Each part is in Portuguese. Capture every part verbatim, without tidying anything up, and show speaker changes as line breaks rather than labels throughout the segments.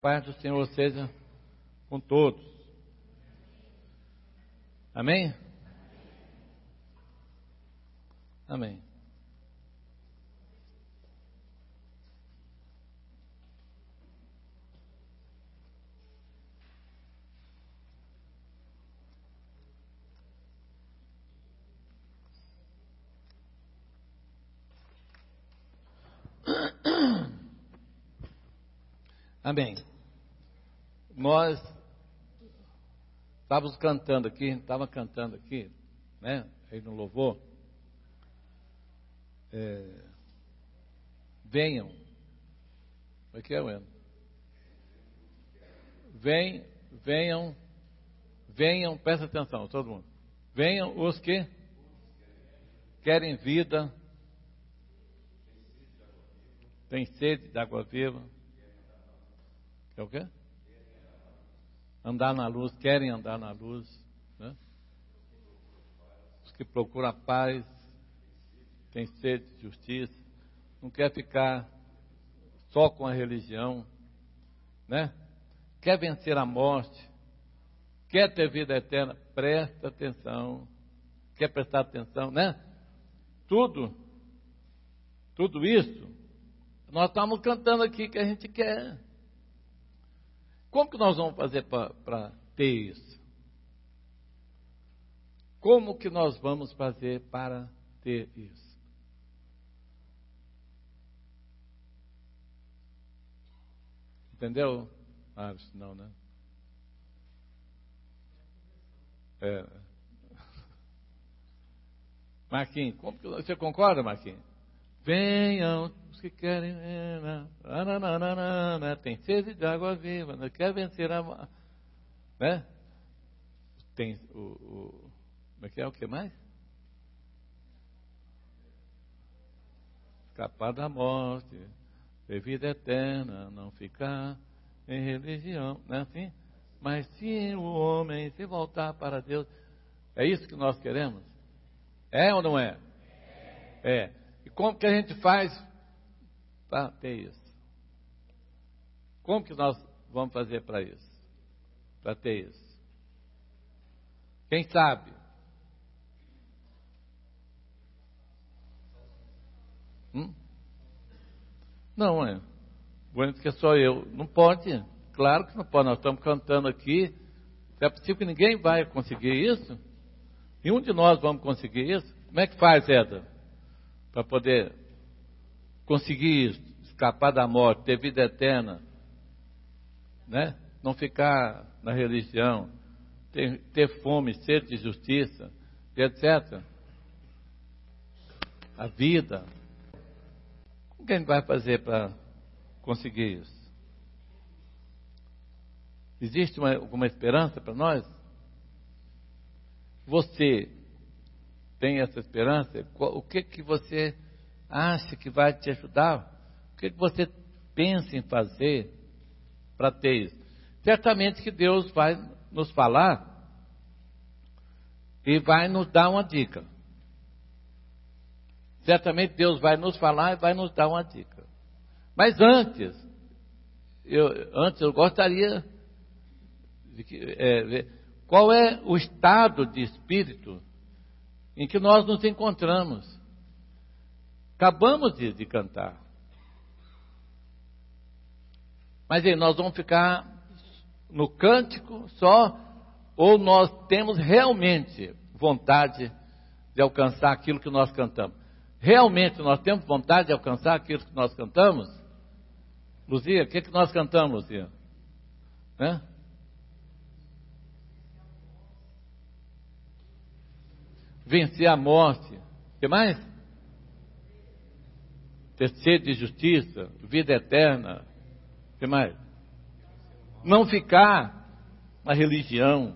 Paz do Senhor seja com todos. Amém? Amém. Amém. Nós estávamos cantando aqui, estava cantando aqui, né? Aí no louvor. É, venham. Como é que é, Wendel? Vem, venham, venham, presta atenção, todo mundo. Venham os que querem vida, têm sede de água viva. Quer o quê? Andar na luz, querem andar na luz, né? Os que procuram a paz, têm sede de justiça, não quer ficar só com a religião, né? Quer vencer a morte, quer ter vida eterna, presta atenção, quer prestar atenção, né? Tudo, tudo isso, nós estamos cantando aqui que a gente quer. Como que nós vamos fazer para ter isso? Como que nós vamos fazer para ter isso? Entendeu? Ah, não, né? É. Marquinhos, como que você concorda, Marquinhos? Venham os que querem, nananana, tem sede de água viva, não quer vencer a, né? Tem o, o como é que é, o que mais? Escapar da morte, ter vida eterna, não ficar em religião, não é assim? Mas se o homem se voltar para Deus, é isso que nós queremos? É ou não é? É. E como que a gente faz para ter isso? Como que nós vamos fazer para isso? Para ter isso? Quem sabe? Hum? Não é. Bueno, que só eu. Não pode. Claro que não pode. Nós estamos cantando aqui. É possível que ninguém vai conseguir isso? Nenhum de nós vamos conseguir isso? Como é que faz, Eda? Para poder conseguir isso, escapar da morte, ter vida eterna, né? Não ficar na religião, ter, ter fome, sede de justiça, etcétera. A vida. Como que a gente vai fazer para conseguir isso? Existe uma, alguma esperança para nós? Você tem essa esperança? O que que você acha que vai te ajudar? O que que você pensa em fazer para ter isso? Certamente que Deus vai nos falar e vai nos dar uma dica. Certamente Deus vai nos falar e vai nos dar uma dica. Mas antes, eu, antes eu gostaria de que, é, ver qual é o estado de espírito em que nós nos encontramos. Acabamos de, de cantar. Mas aí, nós vamos ficar no cântico só, ou nós temos realmente vontade de alcançar aquilo que nós cantamos? Realmente nós temos vontade de alcançar aquilo que nós cantamos? Luzia, o que, que nós cantamos, Luzia? Né? Vencer a morte. O que mais? Ter sede de justiça, vida eterna. O que mais? Não ficar na religião.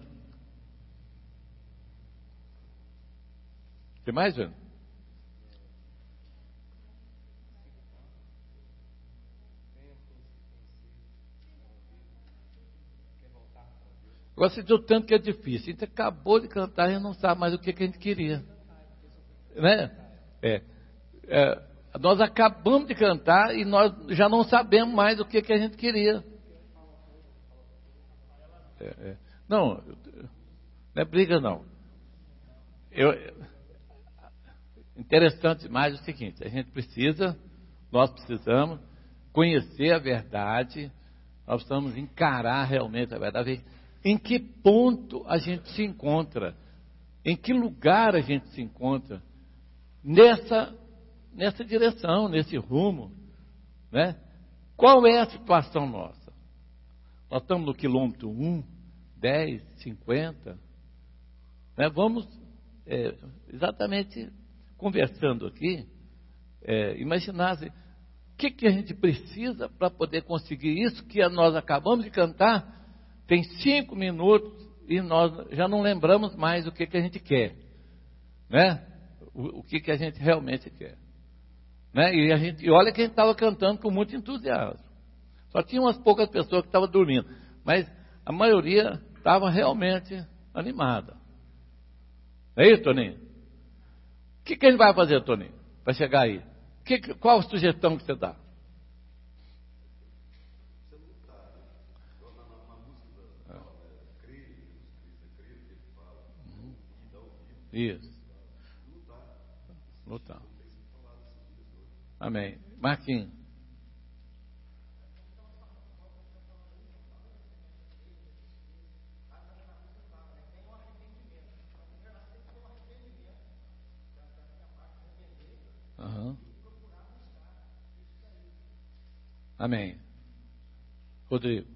O que mais, velho? Agora você viu tanto que é difícil. A gente acabou de cantar e não sabe mais o que, que a gente queria. Né? É, é, nós acabamos de cantar e nós já não sabemos mais o que, que a gente queria. É, é. Não, não é briga não. Eu, interessante mais o seguinte, a gente precisa, nós precisamos conhecer a verdade, nós precisamos encarar realmente a verdade, em que ponto a gente se encontra, em que lugar a gente se encontra, nessa, nessa direção, nesse rumo, né? Qual é a situação nossa? Nós estamos no quilômetro um, dez, cinquenta, né? Vamos é, exatamente conversando aqui, é, imaginar assim, o que, que a gente precisa para poder conseguir isso que nós acabamos de cantar, tem cinco minutos e nós já não lembramos mais o que, que a gente quer, né? O, o que, que a gente realmente quer, né? E, a gente, e olha que a gente estava cantando com muito entusiasmo, só tinha umas poucas pessoas que estavam dormindo, mas a maioria estava realmente animada. Não é isso, Toninho? O que, que a gente vai fazer, Toninho, para chegar aí? Que, qual a sugestão que você dá? Isso. Lutar. Amém. Marquinhos. Uhum. Amém. Rodrigo.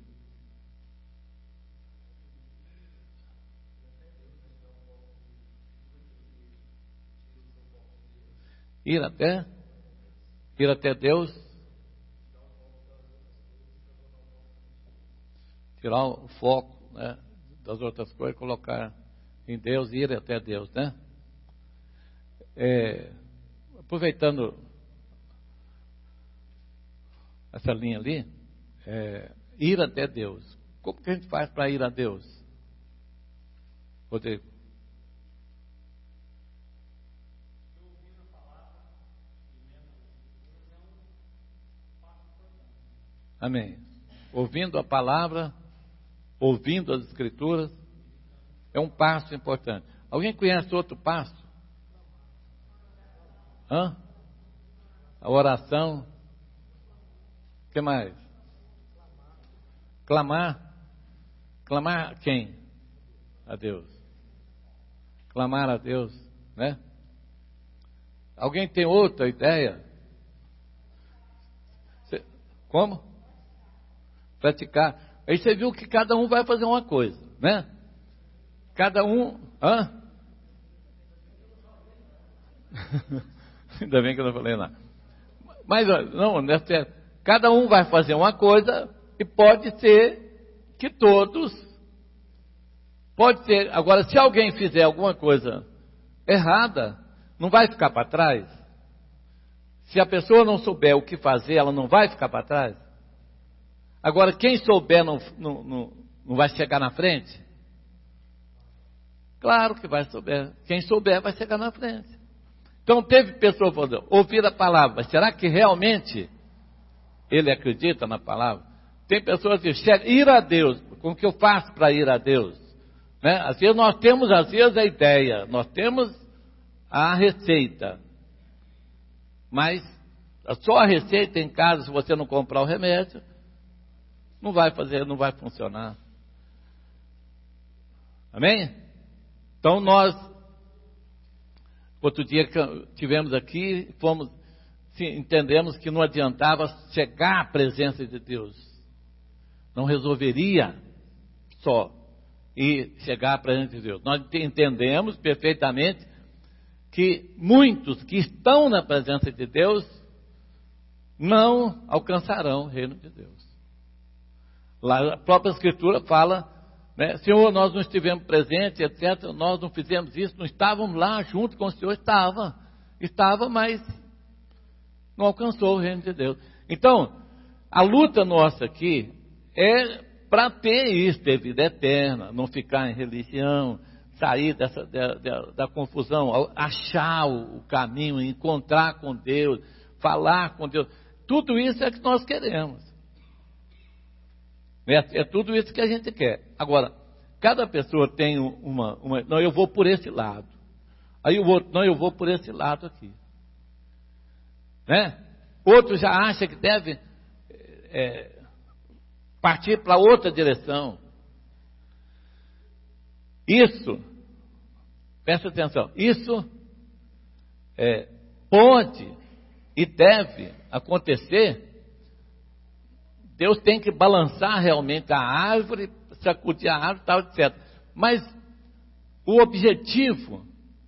Ir até, ir até Deus, tirar o foco, né, das outras coisas, colocar em Deus, ir até Deus, né? É, aproveitando essa linha ali, é, ir até Deus. Como que a gente faz para ir a Deus? Rodrigo. Amém. Ouvindo a palavra, ouvindo as escrituras, é um passo importante. Alguém conhece outro passo? Hã? A oração. O que mais? Clamar. Clamar a quem? A Deus. Clamar a Deus, né? Alguém tem outra ideia? Como? Praticar. Aí você viu que cada um vai fazer uma coisa, né? Cada um. Hã? Ainda bem que eu não falei nada. Mas não, nessa, cada um vai fazer uma coisa e pode ser que todos. Pode ser. Agora, se alguém fizer alguma coisa errada, não vai ficar para trás? Se a pessoa não souber o que fazer, ela não vai ficar para trás? Agora, quem souber não, não, não, não vai chegar na frente? Claro que vai souber. Quem souber vai chegar na frente. Então, teve pessoa falando, ouvir a palavra, mas será que realmente ele acredita na palavra? Tem pessoas que chegam, ir a Deus, como que eu faço para ir a Deus? Né? Às vezes nós temos, às vezes, a ideia, nós temos a receita, mas só a receita em casa, se você não comprar o remédio, não vai fazer, não vai funcionar. Amém? Então nós, outro dia que tivemos aqui, fomos, sim, entendemos que não adiantava chegar à presença de Deus. Não resolveria só ir chegar à presença de Deus. Nós entendemos perfeitamente que muitos que estão na presença de Deus não alcançarão o reino de Deus. Lá a própria Escritura fala, né, Senhor, nós não estivemos presentes, etcétera, nós não fizemos isso, não estávamos lá junto com o Senhor, estava, estava, mas não alcançou o reino de Deus. Então, a luta nossa aqui é para ter isso, ter vida eterna, não ficar em religião, sair dessa, da, da, da confusão, achar o caminho, encontrar com Deus, falar com Deus. Tudo isso é que nós queremos. É, é tudo isso que a gente quer. Agora, cada pessoa tem uma, uma... Não, eu vou por esse lado. Aí o outro, não, eu vou por esse lado aqui. Né? Outro já acha que deve é, partir para outra direção. Isso, presta atenção, isso é, pode e deve acontecer. Deus tem que balançar realmente a árvore, sacudir a árvore, tal, etcétera. Mas o objetivo,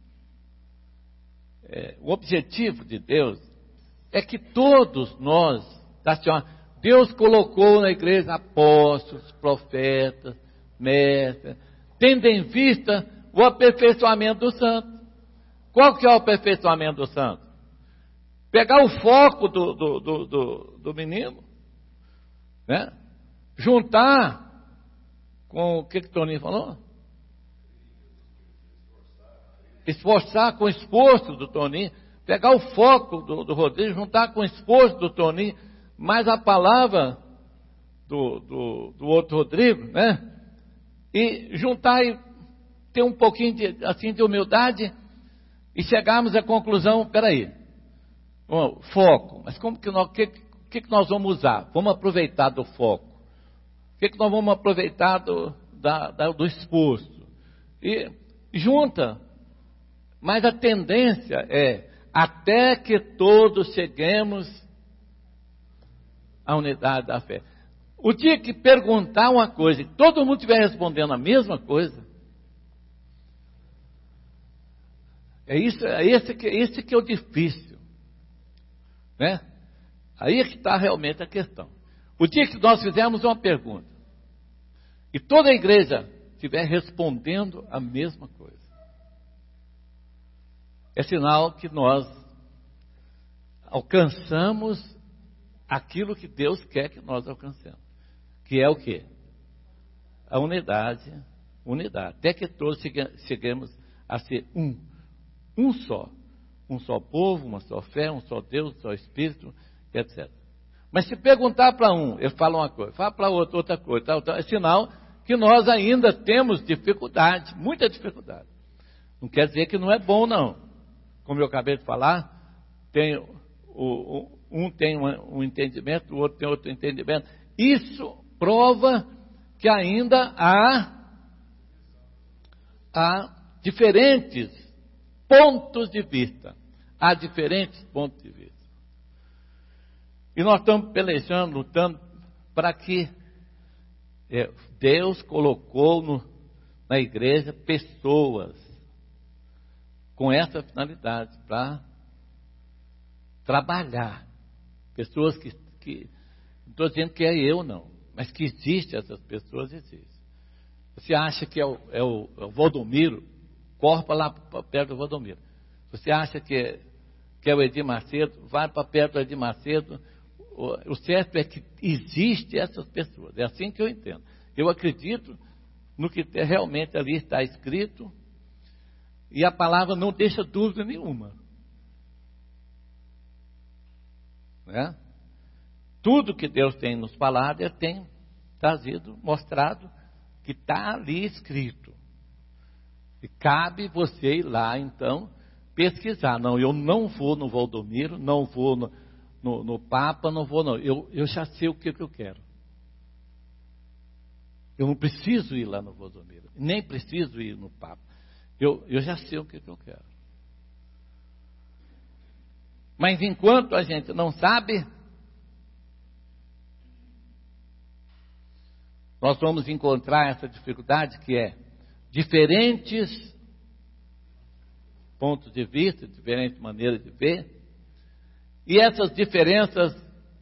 é, o objetivo de Deus é que todos nós, tá, senhora, Deus colocou na igreja apóstolos, profetas, mestres, tendo em vista o aperfeiçoamento do santo. Qual que é o aperfeiçoamento do santo? Pegar o foco do, do, do, do, do menino, né? Juntar com o que que o Toninho falou? Esforçar com o esforço do Toninho, pegar o foco do, do Rodrigo, juntar com o esforço do Toninho, mais a palavra do, do, do outro Rodrigo, né? E juntar e ter um pouquinho de, assim, de humildade e chegarmos à conclusão, peraí, bom, foco, mas como que nós, que, que, que nós vamos usar? Vamos aproveitar do foco. O que, que nós vamos aproveitar do, da, da, do esforço? E junta, mas a tendência é até que todos cheguemos à unidade da fé. O dia que perguntar uma coisa e todo mundo estiver respondendo a mesma coisa, é isso, é esse que, esse que é o difícil, né? Aí é que está realmente a questão. O dia que nós fizermos uma pergunta e toda a igreja estiver respondendo a mesma coisa, é sinal que nós alcançamos aquilo que Deus quer que nós alcancemos. Que é o quê? A unidade, unidade. Até que todos cheguemos a ser um, um só. Um só povo, uma só fé, um só Deus, um só Espírito, etcétera. Mas se perguntar para um, ele fala uma coisa, fala para outro outra coisa, tal, tal, é sinal que nós ainda temos dificuldade, muita dificuldade. Não quer dizer que não é bom, não. Como eu acabei de falar, tem o, o, um tem um, um entendimento, o outro tem outro entendimento. Isso prova que ainda há, há diferentes pontos de vista. Há diferentes pontos de vista. E nós estamos pelejando, lutando para que é, Deus colocou no, na igreja pessoas com essa finalidade, para trabalhar. Pessoas que, que não estou dizendo que é eu não, mas que existem, essas pessoas existem. Você acha que é o, é o, é o Valdomiro, corre para lá para perto do Valdomiro. Você acha que é, que é o Edir Macedo, vai para perto do Edir Macedo. O, o certo é que existem essas pessoas, é assim que eu entendo. Eu acredito no que realmente ali está escrito, e a palavra não deixa dúvida nenhuma. Né? Tudo que Deus tem nos falado, Ele tem trazido, mostrado, que está ali escrito. E cabe você ir lá, então, pesquisar. Não, eu não vou no Valdomiro, não vou no, no, no Papa, não vou não. Eu, eu já sei o que, que eu quero. Eu não preciso ir lá no Valdomiro, nem preciso ir no Papa. Eu, eu já sei o que, que eu quero. Mas enquanto a gente não sabe, nós vamos encontrar essa dificuldade que é diferentes pontos de vista, diferentes maneiras de ver, e essas diferenças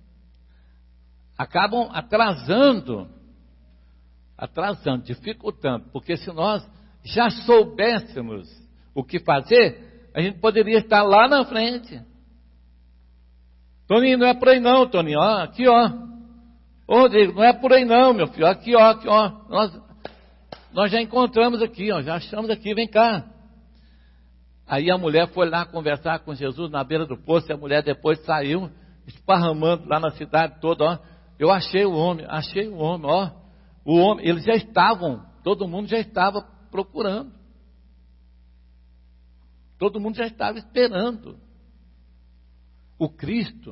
acabam atrasando, atrasando, dificultando, porque se nós já soubéssemos o que fazer, a gente poderia estar lá na frente. Toninho, não é por aí não, Toninho, ó, aqui ó, ô Rodrigo, não é por aí não, meu filho, aqui ó, aqui ó, nós, nós já encontramos aqui, ó, já achamos aqui, vem cá. Aí a mulher foi lá conversar com Jesus na beira do poço, e a mulher depois saiu, esparramando lá na cidade toda, ó, eu achei o homem, achei o homem, ó, o homem, eles já estavam, todo mundo já estava procurando. Todo mundo já estava esperando o Cristo.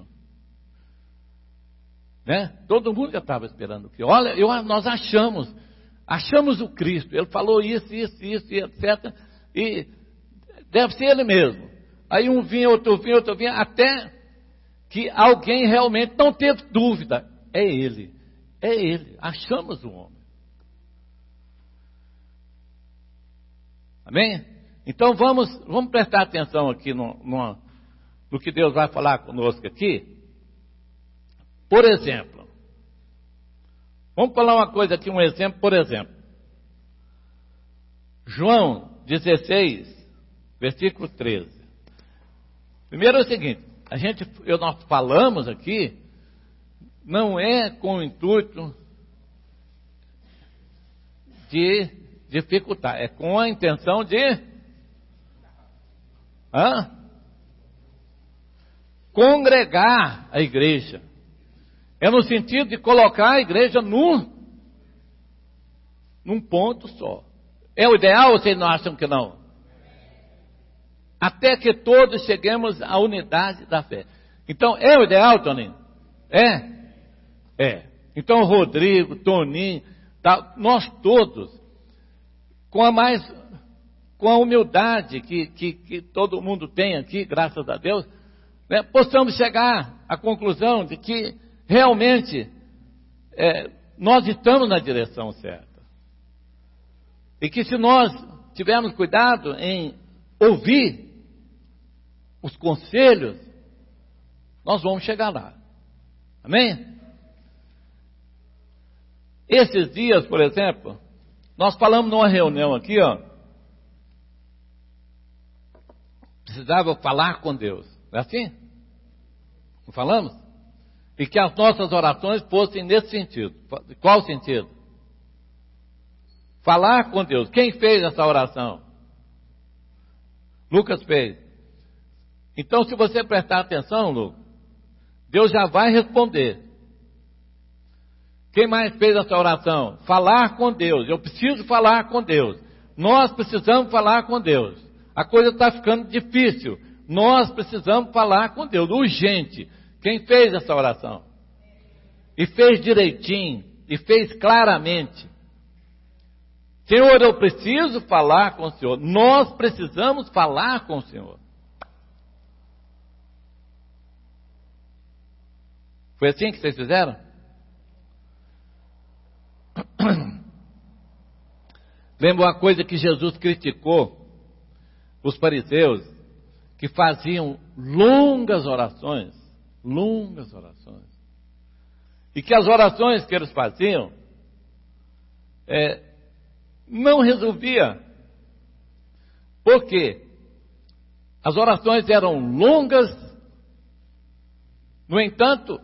Né? Todo mundo já estava esperando o Cristo. Olha, eu, nós achamos, achamos o Cristo. Ele falou isso, isso, isso, e etcétera. E deve ser ele mesmo. Aí um vinha, outro vinha, outro vinha, até que alguém realmente não teve dúvida. É ele, é ele. Achamos o homem. Amém? Então vamos, vamos prestar atenção aqui no, no, no que Deus vai falar conosco aqui. Por exemplo, vamos falar uma coisa aqui, um exemplo, por exemplo. João dezesseis, versículo treze. Primeiro é o seguinte, a gente, eu, nós falamos aqui, não é com o intuito de dificultar, é com a intenção de hã? congregar a igreja. É no sentido de colocar a igreja num, num ponto só. É o ideal ou vocês não acham que não? Até que todos cheguemos à unidade da fé. Então, é o ideal, Toninho? É? É. Então, Rodrigo, Toninho, tá, nós todos, com a mais, com a humildade que, que, que todo mundo tem aqui, graças a Deus, né, possamos chegar à conclusão de que realmente é, nós estamos na direção certa. E que se nós tivermos cuidado em ouvir os conselhos, nós vamos chegar lá. Amém? Esses dias, por exemplo, nós falamos numa reunião aqui, ó. Precisava falar com Deus. Não é assim? Não falamos? E que as nossas orações fossem nesse sentido. Qual sentido? Falar com Deus. Quem fez essa oração? Lucas fez. Então, se você prestar atenção, Lucas, Deus já vai responder. Quem mais fez essa oração? Falar com Deus. Eu preciso falar com Deus. Nós precisamos falar com Deus. A coisa está ficando difícil. Nós precisamos falar com Deus. Urgente. Quem fez essa oração? E fez direitinho. E fez claramente. Senhor, eu preciso falar com o Senhor. Nós precisamos falar com o Senhor. Foi assim que vocês fizeram? Lembra uma coisa que Jesus criticou os fariseus, que faziam longas orações, longas orações, e que as orações que eles faziam é, não resolvia. Por quê? As orações eram longas, no entanto,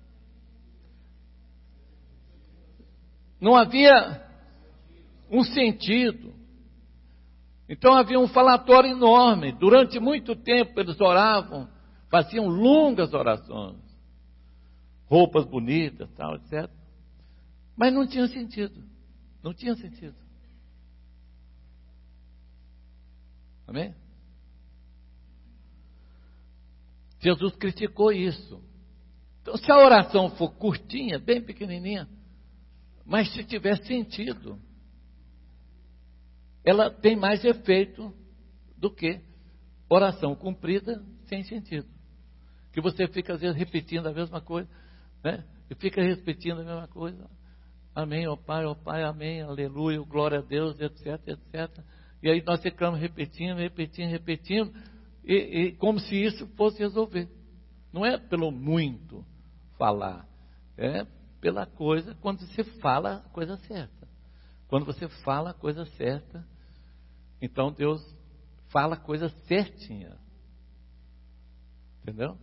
não havia um sentido. Então havia um falatório enorme. Durante muito tempo eles oravam, faziam longas orações, roupas bonitas, tal, etcétera. Mas não tinha sentido. Não tinha sentido. Amém? Jesus criticou isso. Então, se a oração for curtinha, bem pequenininha, mas se tiver sentido, ela tem mais efeito do que oração cumprida sem sentido. Que você fica às vezes repetindo a mesma coisa, né? E fica repetindo a mesma coisa. Amém, ó Pai, ó Pai, amém, aleluia, glória a Deus, etc, etcétera. E aí nós ficamos repetindo, repetindo, repetindo, e, e como se isso fosse resolver. Não é pelo muito falar, é pela coisa, quando você fala a coisa certa. Quando você fala a coisa certa, então Deus fala a coisa certinha. Entendeu?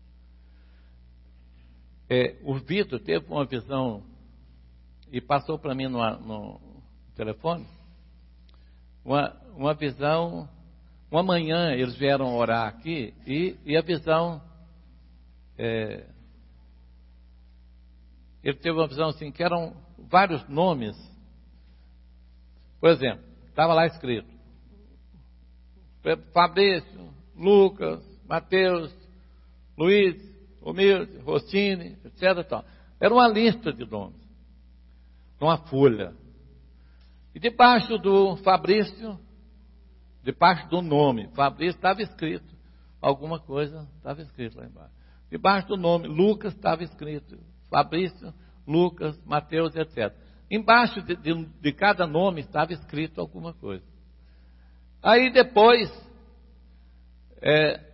É, o Vitor teve uma visão e passou para mim no, no telefone uma, uma visão. Uma manhã eles vieram orar aqui e, e a visão, é, ele teve uma visão assim, que eram vários nomes. Por exemplo, estava lá escrito Fabrício, Lucas, Mateus, Luiz, Humilde, Rossini, etcétera. Tal. Era uma lista de nomes, numa folha. E debaixo do Fabrício, debaixo do nome Fabrício, estava escrito alguma coisa, estava escrito lá embaixo. Debaixo do nome Lucas estava escrito Fabrício, Lucas, Mateus, etcétera. Embaixo de, de, de cada nome estava escrito alguma coisa. Aí depois, é,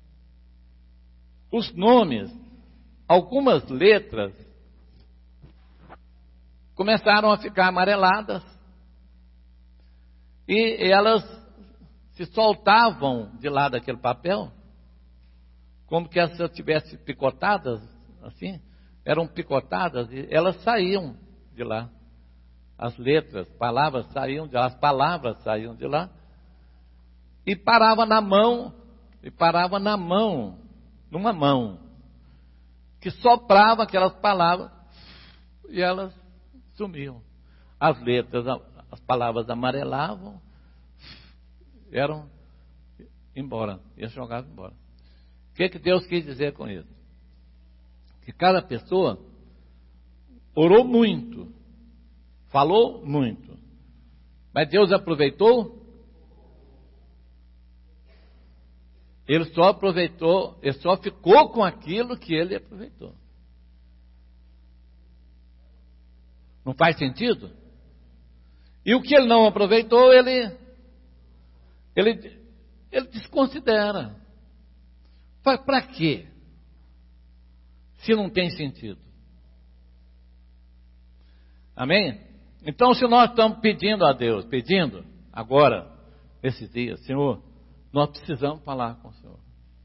os nomes, algumas letras, começaram a ficar amareladas e elas se soltavam de lá daquele papel, como que elas estivessem picotadas, assim, eram picotadas e elas saíam de lá. As letras, palavras saíam de lá, as palavras saíam de lá e parava na mão, e parava na mão, numa mão, que soprava aquelas palavras e elas sumiam. As letras, as palavras amarelavam, eram embora, e jogavam embora. O que, que Deus quis dizer com isso? Que cada pessoa orou muito, falou muito, mas Deus aproveitou? Ele só aproveitou, ele só ficou com aquilo que ele aproveitou. Não faz sentido? E o que ele não aproveitou, ele, ele, ele desconsidera. Para quê? Se não tem sentido. Amém? Então, se nós estamos pedindo a Deus, pedindo agora, esses dias, Senhor, nós precisamos falar com o Senhor.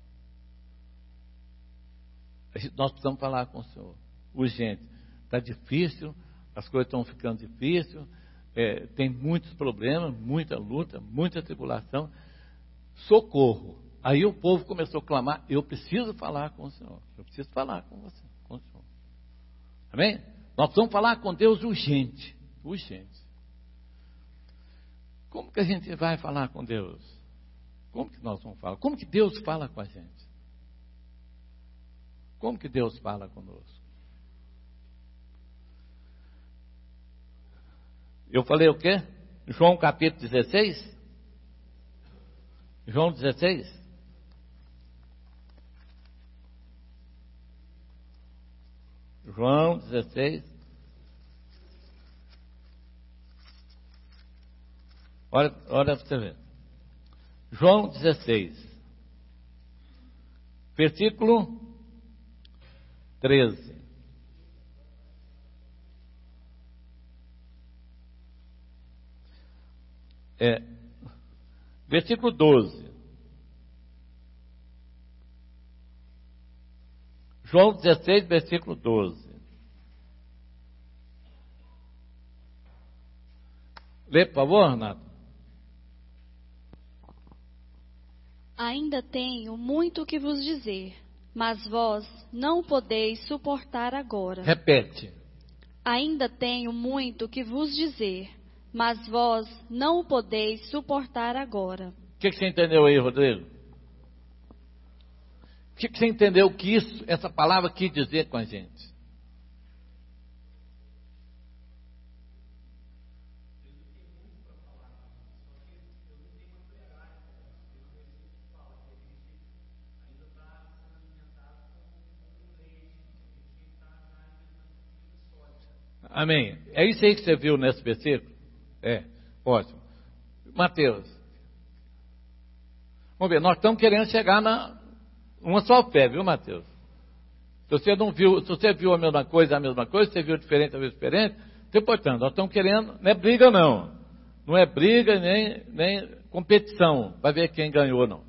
Nós precisamos falar com o Senhor. Urgente. Está difícil, as coisas estão ficando difíceis, é, tem muitos problemas, muita luta, muita tribulação. Socorro. Aí o povo começou a clamar, eu preciso falar com o Senhor. Eu preciso falar com você, com o Senhor. Amém? Nós precisamos falar com Deus urgente. Urgente. Como que a gente vai falar com Deus? Como que nós vamos falar? Como que Deus fala com a gente? Como que Deus fala conosco? Eu falei o quê? João capítulo dezesseis? João dezesseis? João dezesseis. Olha, olha para você ver. João dezesseis, versículo treze. É, versículo doze. João dezesseis, versículo doze. Lê, por favor, Renato.
Ainda tenho muito que vos dizer, mas vós não podeis suportar agora.
Repete.
Ainda tenho muito que vos dizer, mas vós não o podeis suportar agora.
O que, que você entendeu aí, Rodrigo? O que, que você entendeu que isso, essa palavra quis dizer com a gente? Amém. É isso aí que você viu nesse versículo? É, ótimo. Mateus. Vamos ver, nós estamos querendo chegar na uma só fé, viu, Mateus? Se você não viu, se você viu a mesma coisa, a mesma coisa, se você viu diferente, a mesma diferente, então, portanto, nós estamos querendo, não é briga não. Não é briga nem, nem competição, para ver quem ganhou, não.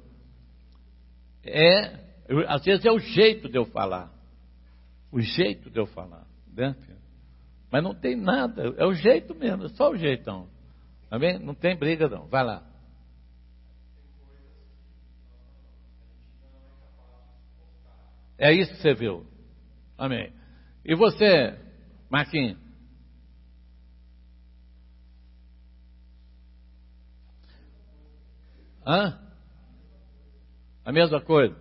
É, eu, às vezes é o jeito de eu falar. O jeito de eu falar, né, filho? Mas não tem nada, é o jeito mesmo, é só o jeitão. Amém? Não tem briga não, vai lá. É isso que você viu. Amém. E você, Marquinhos? Hã? A mesma coisa.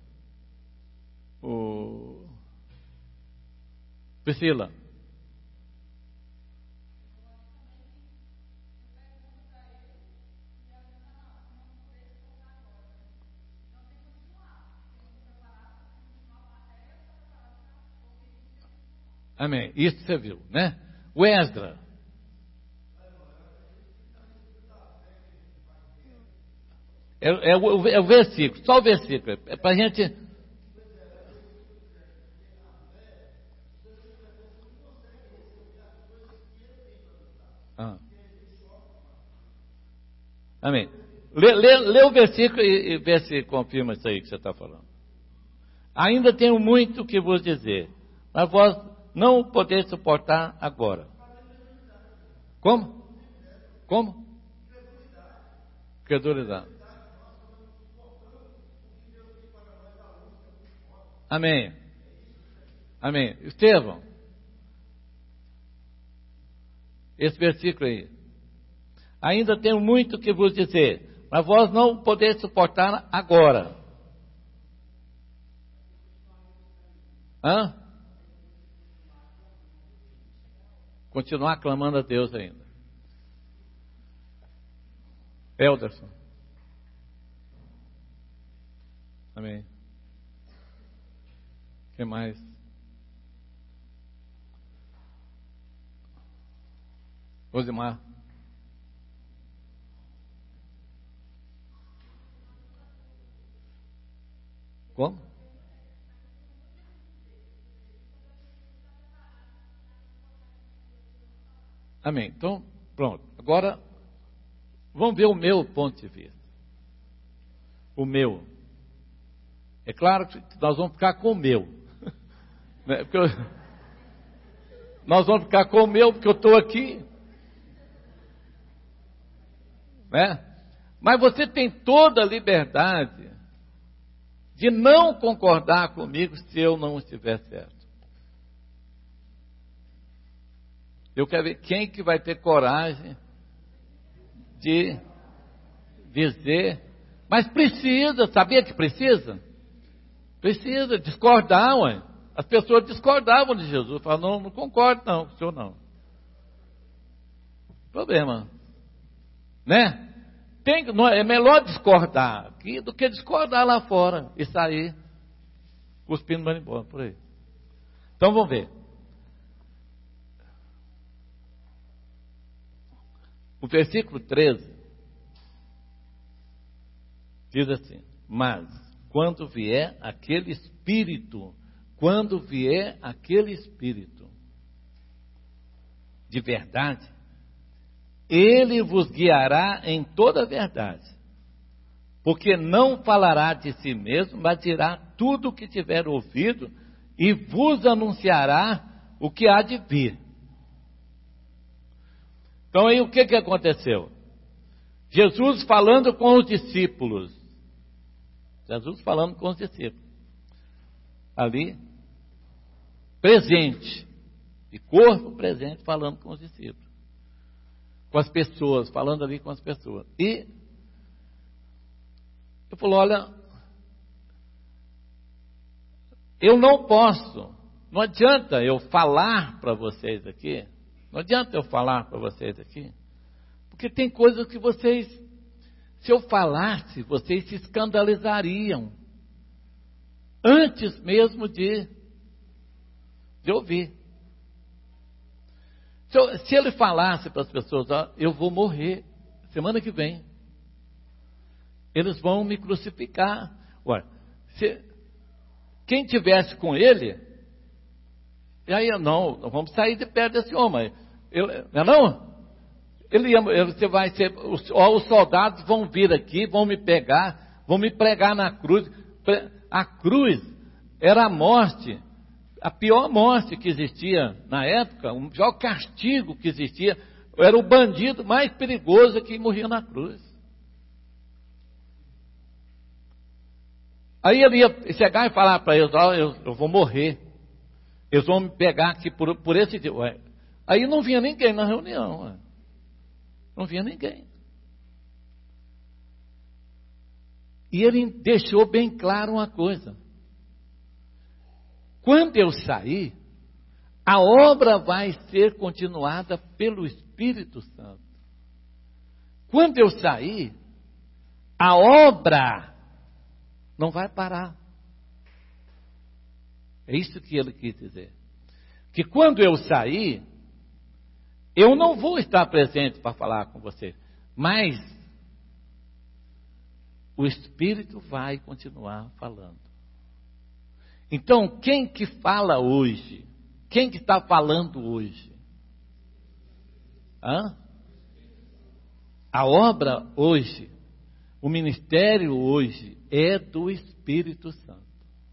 O... Priscila. Amém. Isso você viu, né? O Esdra. É, é, o, é o versículo, só o versículo. É para a gente. Ah. Amém. Lê, lê, lê o versículo e, e vê se confirma isso aí que você está falando. Ainda tenho muito que vos dizer, mas vós não o podeis suportar agora. Como? Como? Credulidade. Amém. Amém. Estevão, esse versículo aí. Ainda tenho muito que vos dizer, mas vós não o podeis suportar agora. Hã? Continuar clamando a Deus ainda. Elderson. Amém. O que mais? Rosimar. Como? Amém. Então, pronto. Agora, vamos ver o meu ponto de vista. O meu. É claro que nós vamos ficar com o meu. Né? Porque eu, nós vamos ficar com o meu, porque eu estou aqui. Né? Mas você tem toda a liberdade de não concordar comigo se eu não estiver certo. Eu quero ver quem que vai ter coragem de dizer, mas precisa, sabia que precisa? Precisa discordar, ué. As pessoas discordavam de Jesus, falavam, não, não concordo não, com o senhor não. Problema, né? Tem, não, é melhor discordar aqui do que discordar lá fora e sair cuspindo para embora, por aí. Então vamos ver. O versículo treze diz assim: mas quando vier aquele Espírito, quando vier aquele Espírito de verdade, ele vos guiará em toda a verdade, porque não falará de si mesmo, mas dirá tudo o que tiver ouvido e vos anunciará o que há de vir. Então aí o que, que aconteceu? Jesus falando com os discípulos. Jesus falando com os discípulos. Ali, presente. De corpo presente, falando com os discípulos. Com as pessoas, falando ali com as pessoas. E eu falo, olha, eu não posso, não adianta eu falar para vocês aqui. Não adianta eu falar para vocês aqui, porque tem coisas que vocês, se eu falasse, vocês se escandalizariam, antes mesmo de, de ouvir. Se, eu, se ele falasse para as pessoas, ó, eu vou morrer semana que vem, eles vão me crucificar. Ué, se, quem tivesse com ele, e aí, não, vamos sair de perto desse homem. Eu, não é não? Ele ia, você vai ser, os, ó, os soldados vão vir aqui, vão me pegar, vão me pregar na cruz. A cruz era a morte, a pior morte que existia na época, o pior castigo que existia, era o bandido mais perigoso que morria na cruz. Aí ele ia chegar e falar para eles, ó, eu, eu vou morrer. Eles vão me pegar aqui por, por esse dia. Ué. Aí não vinha ninguém na reunião. Ué. Não vinha ninguém. E ele deixou bem claro uma coisa: quando eu sair, a obra vai ser continuada pelo Espírito Santo. Quando eu sair, a obra não vai parar. É isso que ele quis dizer. Que quando eu sair, eu não vou estar presente para falar com você, mas o Espírito vai continuar falando. Então, quem que fala hoje? Quem que está falando hoje? Hã? A obra hoje, o ministério hoje é do Espírito Santo.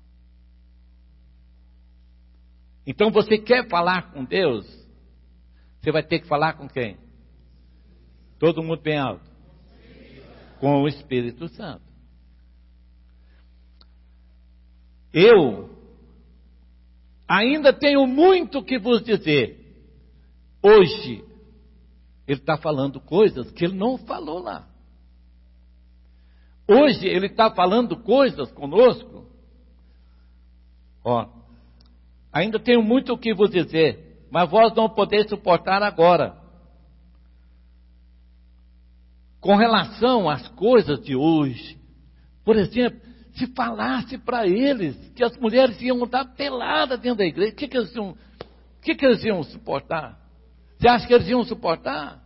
Então você quer falar com Deus? Você vai ter que falar com quem? Todo mundo bem alto. Com o Espírito Santo. Eu ainda tenho muito que vos dizer. Hoje, ele está falando coisas que ele não falou lá. Hoje, ele está falando coisas conosco. Ó, ainda tenho muito o que vos dizer, mas vós não podeis suportar agora. Com relação às coisas de hoje, por exemplo, se falasse para eles que as mulheres iam estar peladas dentro da igreja, o que, que, eles iam, o que, que eles iam suportar? Você acha que eles iam suportar?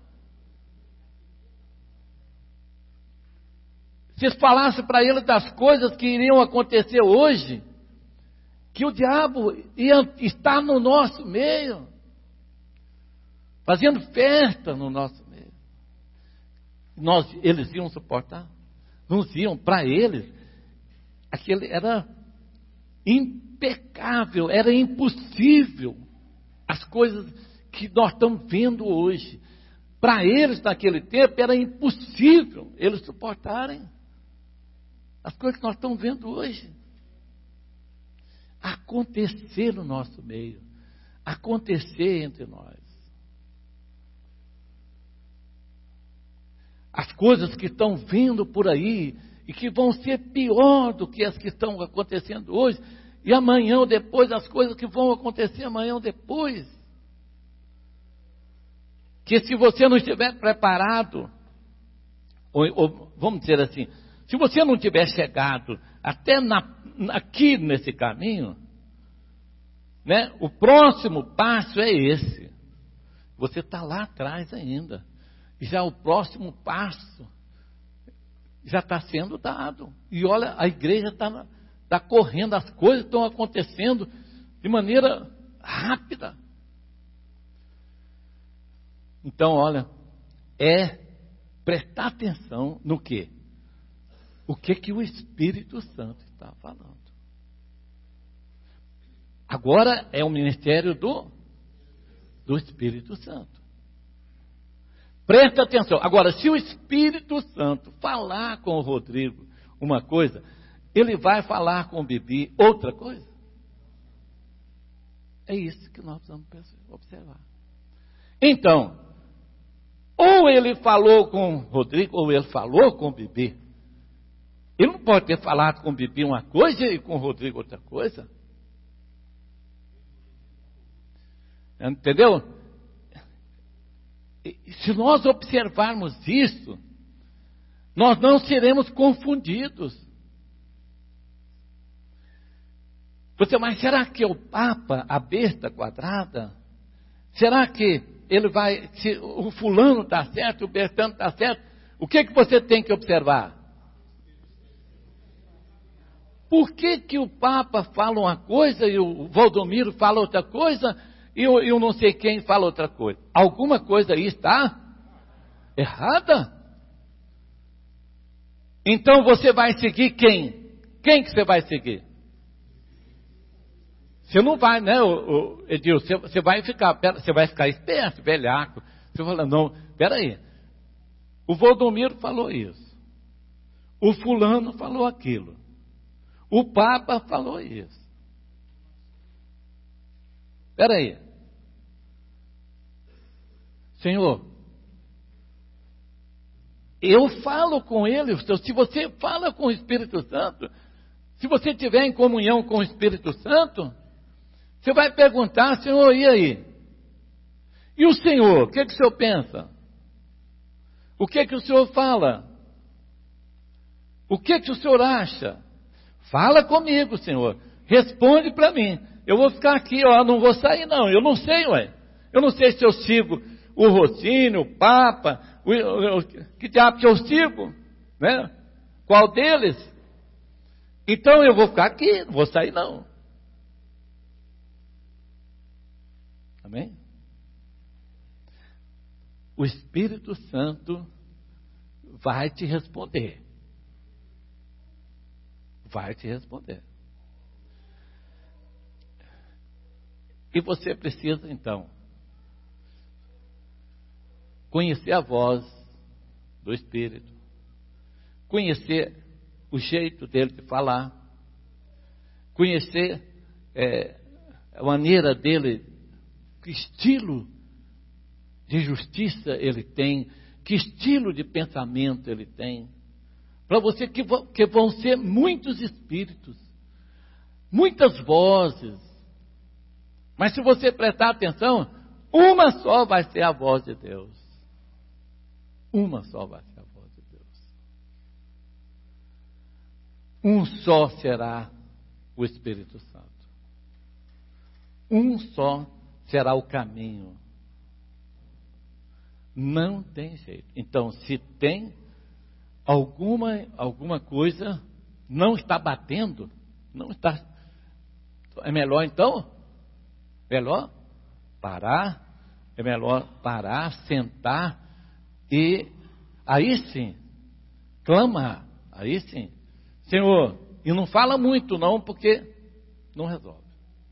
Se falasse para eles das coisas que iriam acontecer hoje, que o diabo ia estar no nosso meio, fazendo festa no nosso meio, nós, eles iam suportar? Não iam. Para eles, aquele era impecável, era impossível as coisas que nós estamos vendo hoje. Para eles, naquele tempo, era impossível eles suportarem as coisas que nós estamos vendo hoje acontecer no nosso meio, acontecer entre nós. As coisas que estão vindo por aí e que vão ser pior do que as que estão acontecendo hoje, e amanhã ou depois, as coisas que vão acontecer amanhã ou depois. Que se você não estiver preparado, ou, ou vamos dizer assim, se você não tiver chegado até na, aqui nesse caminho, né, o próximo passo é esse. Você está lá atrás ainda. Já o próximo passo já está sendo dado. E olha, a igreja está tá correndo, as coisas estão acontecendo de maneira rápida. Então, olha, é prestar atenção no quê? O que que o Espírito Santo está falando. Agora é o ministério do, do Espírito Santo. Presta atenção. Agora, se o Espírito Santo falar com o Rodrigo uma coisa, ele vai falar com o Bibi outra coisa? É isso que nós precisamos observar. Então, ou ele falou com o Rodrigo, ou ele falou com o Bibi. Ele não pode ter falado com o Bibi uma coisa e com o Rodrigo outra coisa. Entendeu? Se nós observarmos isso, nós não seremos confundidos. Você, mas será que é o Papa, a besta quadrada? Será que ele vai, se o fulano está certo, o Bertano está certo? O que, que você tem que observar? Por que, que o Papa fala uma coisa e o Valdomiro fala outra coisa e eu, eu não sei quem fala outra coisa? Alguma coisa aí está errada? Então você vai seguir quem? Quem que você vai seguir? Você não vai, né, o, o Edil? Você, você vai ficar, pera, você vai ficar esperto, velhaco. Você fala, não, peraí. O Valdomiro falou isso. O fulano falou aquilo. O Papa falou isso. Espera aí. Senhor, eu falo com ele. Se você fala com o Espírito Santo, se você estiver em comunhão com o Espírito Santo, você vai perguntar, Senhor, e aí? E o Senhor, o que, que o Senhor pensa? O que, que o Senhor fala? O que, que o Senhor acha? Fala comigo, Senhor. Responde para mim. Eu vou ficar aqui, ó, não vou sair não. Eu não sei, ué. Eu não sei se eu sigo o Rossini, o Papa, o, o, o, que diabo que eu sigo, né? Qual deles? Então eu vou ficar aqui, não vou sair não. Amém? O Espírito Santo vai te responder. Vai te responder. E você precisa, então, conhecer a voz do Espírito, conhecer o jeito dele de falar, conhecer é, a maneira dele, que estilo de justiça ele tem, que estilo de pensamento ele tem. Para você que, que vão ser muitos espíritos, muitas vozes, mas se você prestar atenção, uma só vai ser a voz de Deus. Uma só vai ser a voz de Deus. Um só será o Espírito Santo. Um só será o caminho. Não tem jeito. Então, se tem alguma, alguma coisa, não está batendo, não está, é melhor então, melhor parar, é melhor parar, sentar e aí sim, clamar, aí sim, Senhor, e não fala muito não, porque não resolve.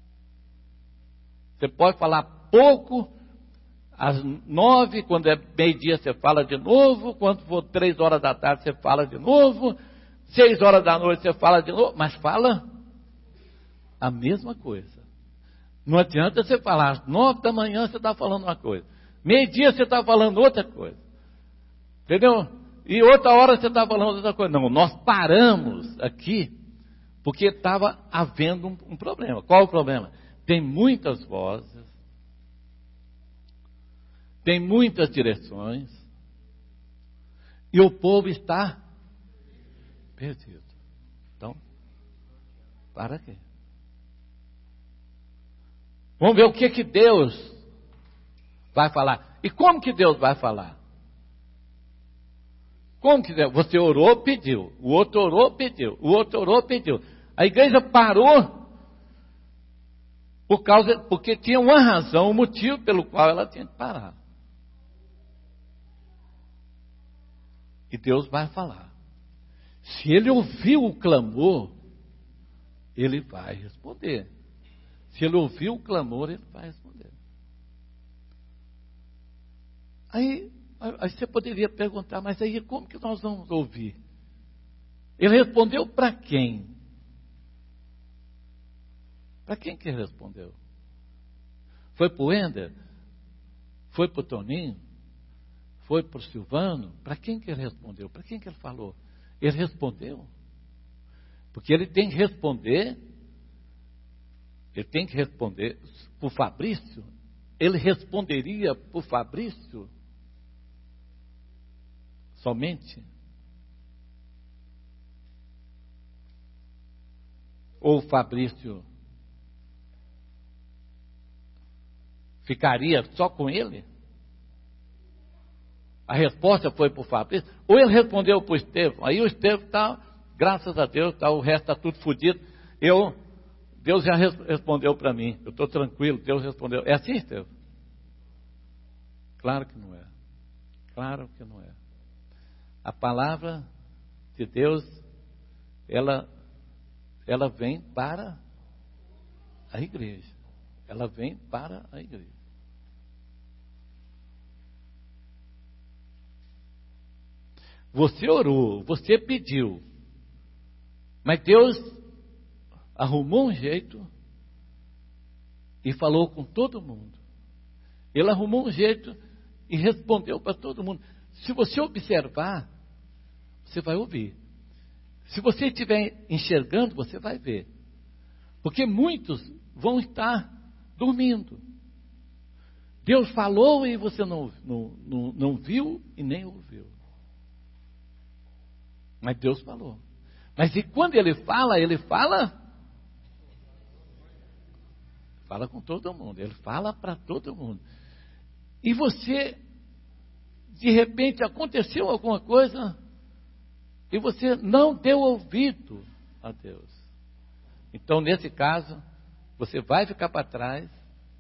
Você pode falar pouco, às nove, quando é meio-dia você fala de novo, quando for três horas da tarde você fala de novo, seis horas da noite você fala de novo, mas fala a mesma coisa. Não adianta você falar, às nove da manhã você está falando uma coisa, meio-dia você está falando outra coisa, entendeu? E outra hora você está falando outra coisa. Não, nós paramos aqui, porque estava havendo um, um problema. Qual o problema? Tem muitas vozes, tem muitas direções, e o povo está perdido. Então, para aqui. Vamos ver o que que Deus vai falar. E como que Deus vai falar? Como que Deus? Você orou, pediu. O outro orou, pediu. O outro orou, pediu. A igreja parou por causa, porque tinha uma razão, um motivo pelo qual ela tinha que parar. E Deus vai falar. Se ele ouviu o clamor, ele vai responder. Se ele ouviu o clamor, ele vai responder. Aí, aí você poderia perguntar, mas aí como que nós vamos ouvir? Ele respondeu para quem? Para quem que ele respondeu? Foi para o Ender? Foi para o Toninho? Foi para o Silvano? Para quem que ele respondeu? Para quem que ele falou? Ele respondeu. Porque ele tem que responder, ele tem que responder para o Fabrício. Ele responderia para o Fabrício somente? Ou o Fabrício ficaria só com ele? A resposta foi para o Fabrício. Ou ele respondeu para o Estevão. Aí o Estevão está, graças a Deus, tá, o resto está tudo fodido. Eu, Deus já respondeu para mim. Eu estou tranquilo, Deus respondeu. É assim, Estevão? Claro que não é. Claro que não é. A palavra de Deus, ela, ela vem para a igreja. Ela vem para a igreja. Você orou, você pediu, mas Deus arrumou um jeito e falou com todo mundo. Ele arrumou um jeito e respondeu para todo mundo. Se você observar, você vai ouvir. Se você estiver enxergando, você vai ver. Porque muitos vão estar dormindo. Deus falou e você não, não, não, não viu e nem ouviu. Mas Deus falou. Mas e quando Ele fala, Ele fala... Fala com todo mundo. Ele fala para todo mundo. E você, de repente, aconteceu alguma coisa e você não deu ouvido a Deus. Então, nesse caso, você vai ficar para trás.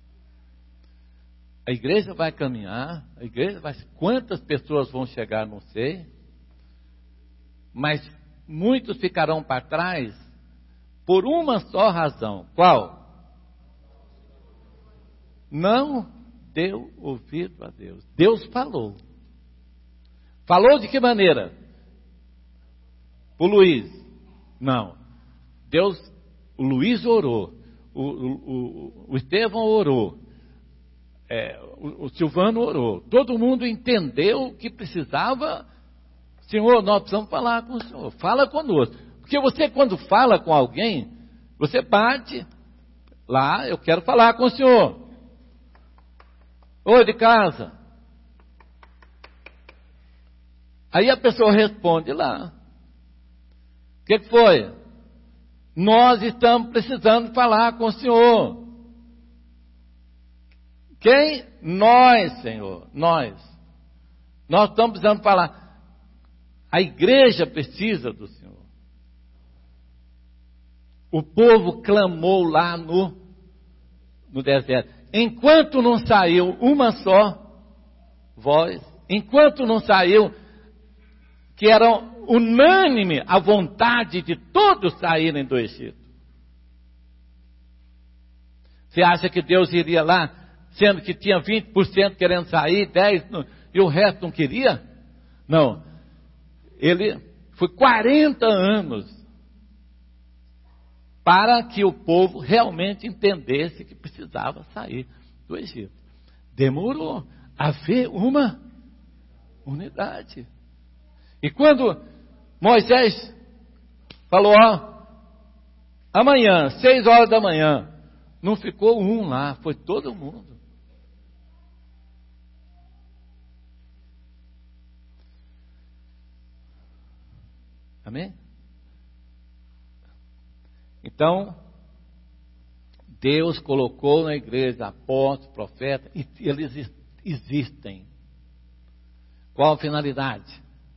A igreja vai caminhar. A igreja vai... Quantas pessoas vão chegar, não sei. Mas muitos ficarão para trás por uma só razão. Qual? Não deu ouvido a Deus. Deus falou. Falou de que maneira? O Luiz. Não. Deus, o Luiz orou. O, o, o, o Estevão orou. É, o, o Silvano orou. Todo mundo entendeu que precisava. Senhor, nós precisamos falar com o Senhor. Fala conosco. Porque você, quando fala com alguém, você bate lá, eu quero falar com o Senhor. Oi, de casa. Aí a pessoa responde lá. O que, que foi? Nós estamos precisando falar com o Senhor. Quem? Nós, Senhor. Nós. Nós estamos precisando falar. A igreja precisa do Senhor. O povo clamou lá no, no deserto. Enquanto não saiu uma só voz, enquanto não saiu, que era unânime a vontade de todos saírem do Egito. Você acha que Deus iria lá, sendo que tinha vinte por cento querendo sair, dez por cento e o resto não queria? Não. Ele foi quarenta anos para que o povo realmente entendesse que precisava sair do Egito. Demorou a haver uma unidade. E quando Moisés falou, ó, amanhã, seis horas da manhã, não ficou um lá, foi todo mundo. Amém? Então, Deus colocou na igreja apóstolos, profetas, e eles existem. Qual a finalidade?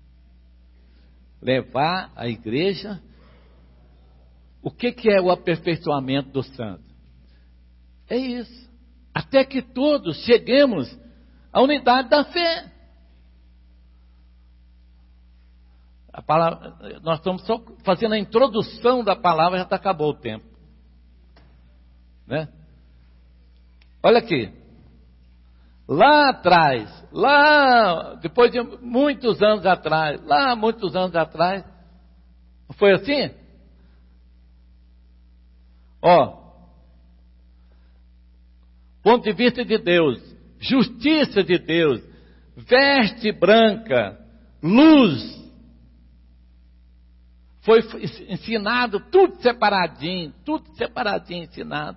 Levar a igreja. O que, que é o aperfeiçoamento do santo? É isso. Até que todos cheguemos à unidade da fé. A palavra, nós estamos só fazendo a introdução da palavra, já tá, acabou o tempo. Né? Olha aqui. Lá atrás, lá, depois de muitos anos atrás, lá muitos anos atrás, foi assim? Ó, ponto de vista de Deus, justiça de Deus, veste branca, luz. Foi ensinado tudo separadinho, tudo separadinho ensinado.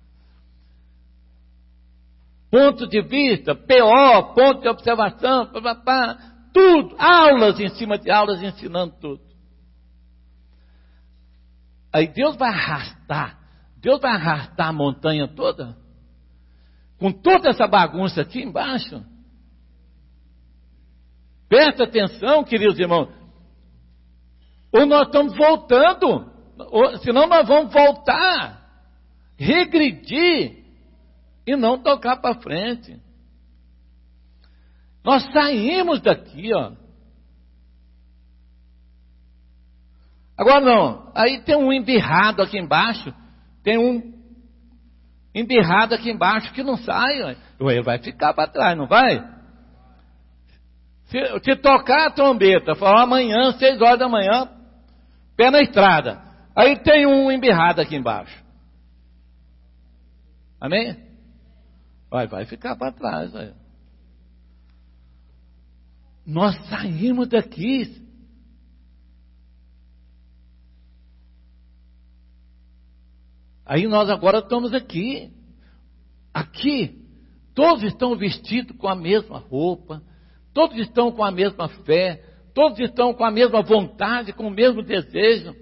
Ponto de vista, P O, ponto de observação, pá, pá, pá, tudo, aulas em cima de aulas ensinando tudo. Aí Deus vai arrastar, Deus vai arrastar a montanha toda, com toda essa bagunça aqui embaixo. Presta atenção, queridos irmãos. Ou nós estamos voltando, ou, senão nós vamos voltar, regredir e não tocar para frente. Nós saímos daqui, ó. Agora não, aí tem um embirrado aqui embaixo, tem um embirrado aqui embaixo que não sai, ó. Ele vai ficar para trás, não vai? Se, se tocar a trombeta, falar amanhã, seis horas da manhã, pé na estrada. Aí tem um embirrado aqui embaixo. Amém? Vai, vai ficar para trás. Vai. Nós saímos daqui. Aí nós agora estamos aqui. Aqui, todos estão vestidos com a mesma roupa, todos estão com a mesma fé, todos estão com a mesma vontade, com o mesmo desejo.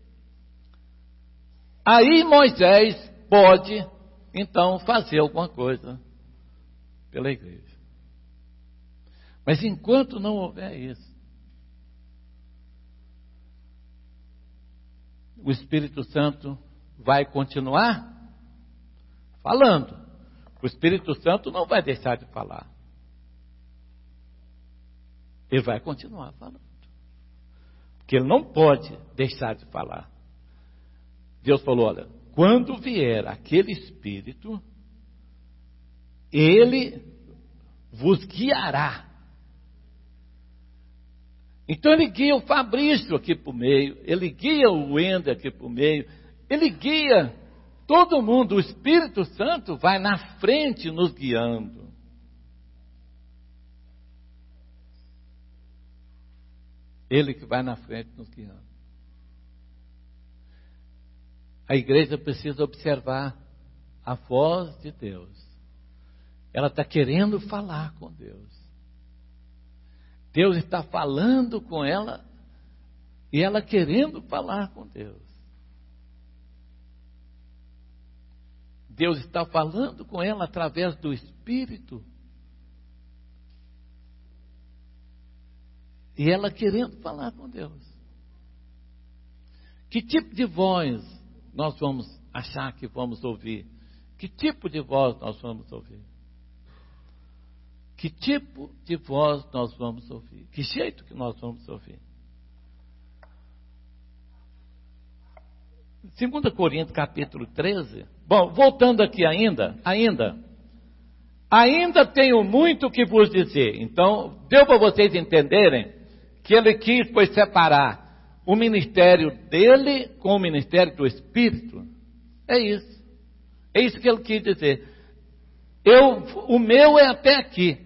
Aí Moisés pode, então, fazer alguma coisa pela igreja. Mas enquanto não houver isso, o Espírito Santo vai continuar falando. O Espírito Santo não vai deixar de falar. Ele vai continuar falando. Porque ele não pode deixar de falar. Deus falou, olha, quando vier aquele Espírito, ele vos guiará. Então ele guia o Fabrício aqui para o meio, ele guia o Wender aqui para o meio, ele guia todo mundo. O Espírito Santo vai na frente nos guiando. Ele que vai na frente nos guiando. A igreja precisa observar a voz de Deus. Ela está querendo falar com Deus. Deus está falando com ela e ela querendo falar com Deus. Deus está falando com ela através do Espírito. E ela querendo falar com Deus. Que tipo de voz nós vamos achar que vamos ouvir? Que tipo de voz nós vamos ouvir? Que tipo de voz nós vamos ouvir? Que jeito que nós vamos ouvir? dois Coríntios capítulo treze. Bom, voltando aqui ainda, ainda, ainda tenho muito que vos dizer. Então, deu para vocês entenderem que ele quis, pois, separar o ministério dele com o ministério do Espírito. É isso. É isso que ele quis dizer. Eu, o meu é até aqui.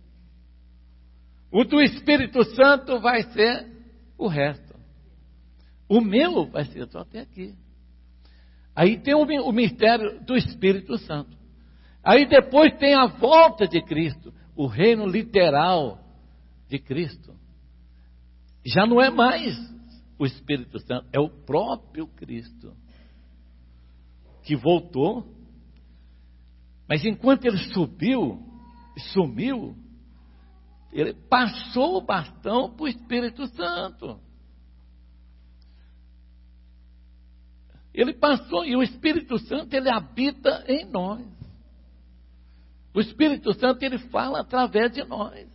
O do Espírito Santo vai ser o resto. O meu vai ser só até aqui. Aí tem o, o mistério do Espírito Santo. Aí depois tem a volta de Cristo, o reino literal de Cristo. Já não é mais o Espírito Santo, é o próprio Cristo que voltou. Mas enquanto ele subiu, sumiu, ele passou o bastão para o Espírito Santo. Ele passou, e o Espírito Santo, ele habita em nós. O Espírito Santo, ele fala através de nós.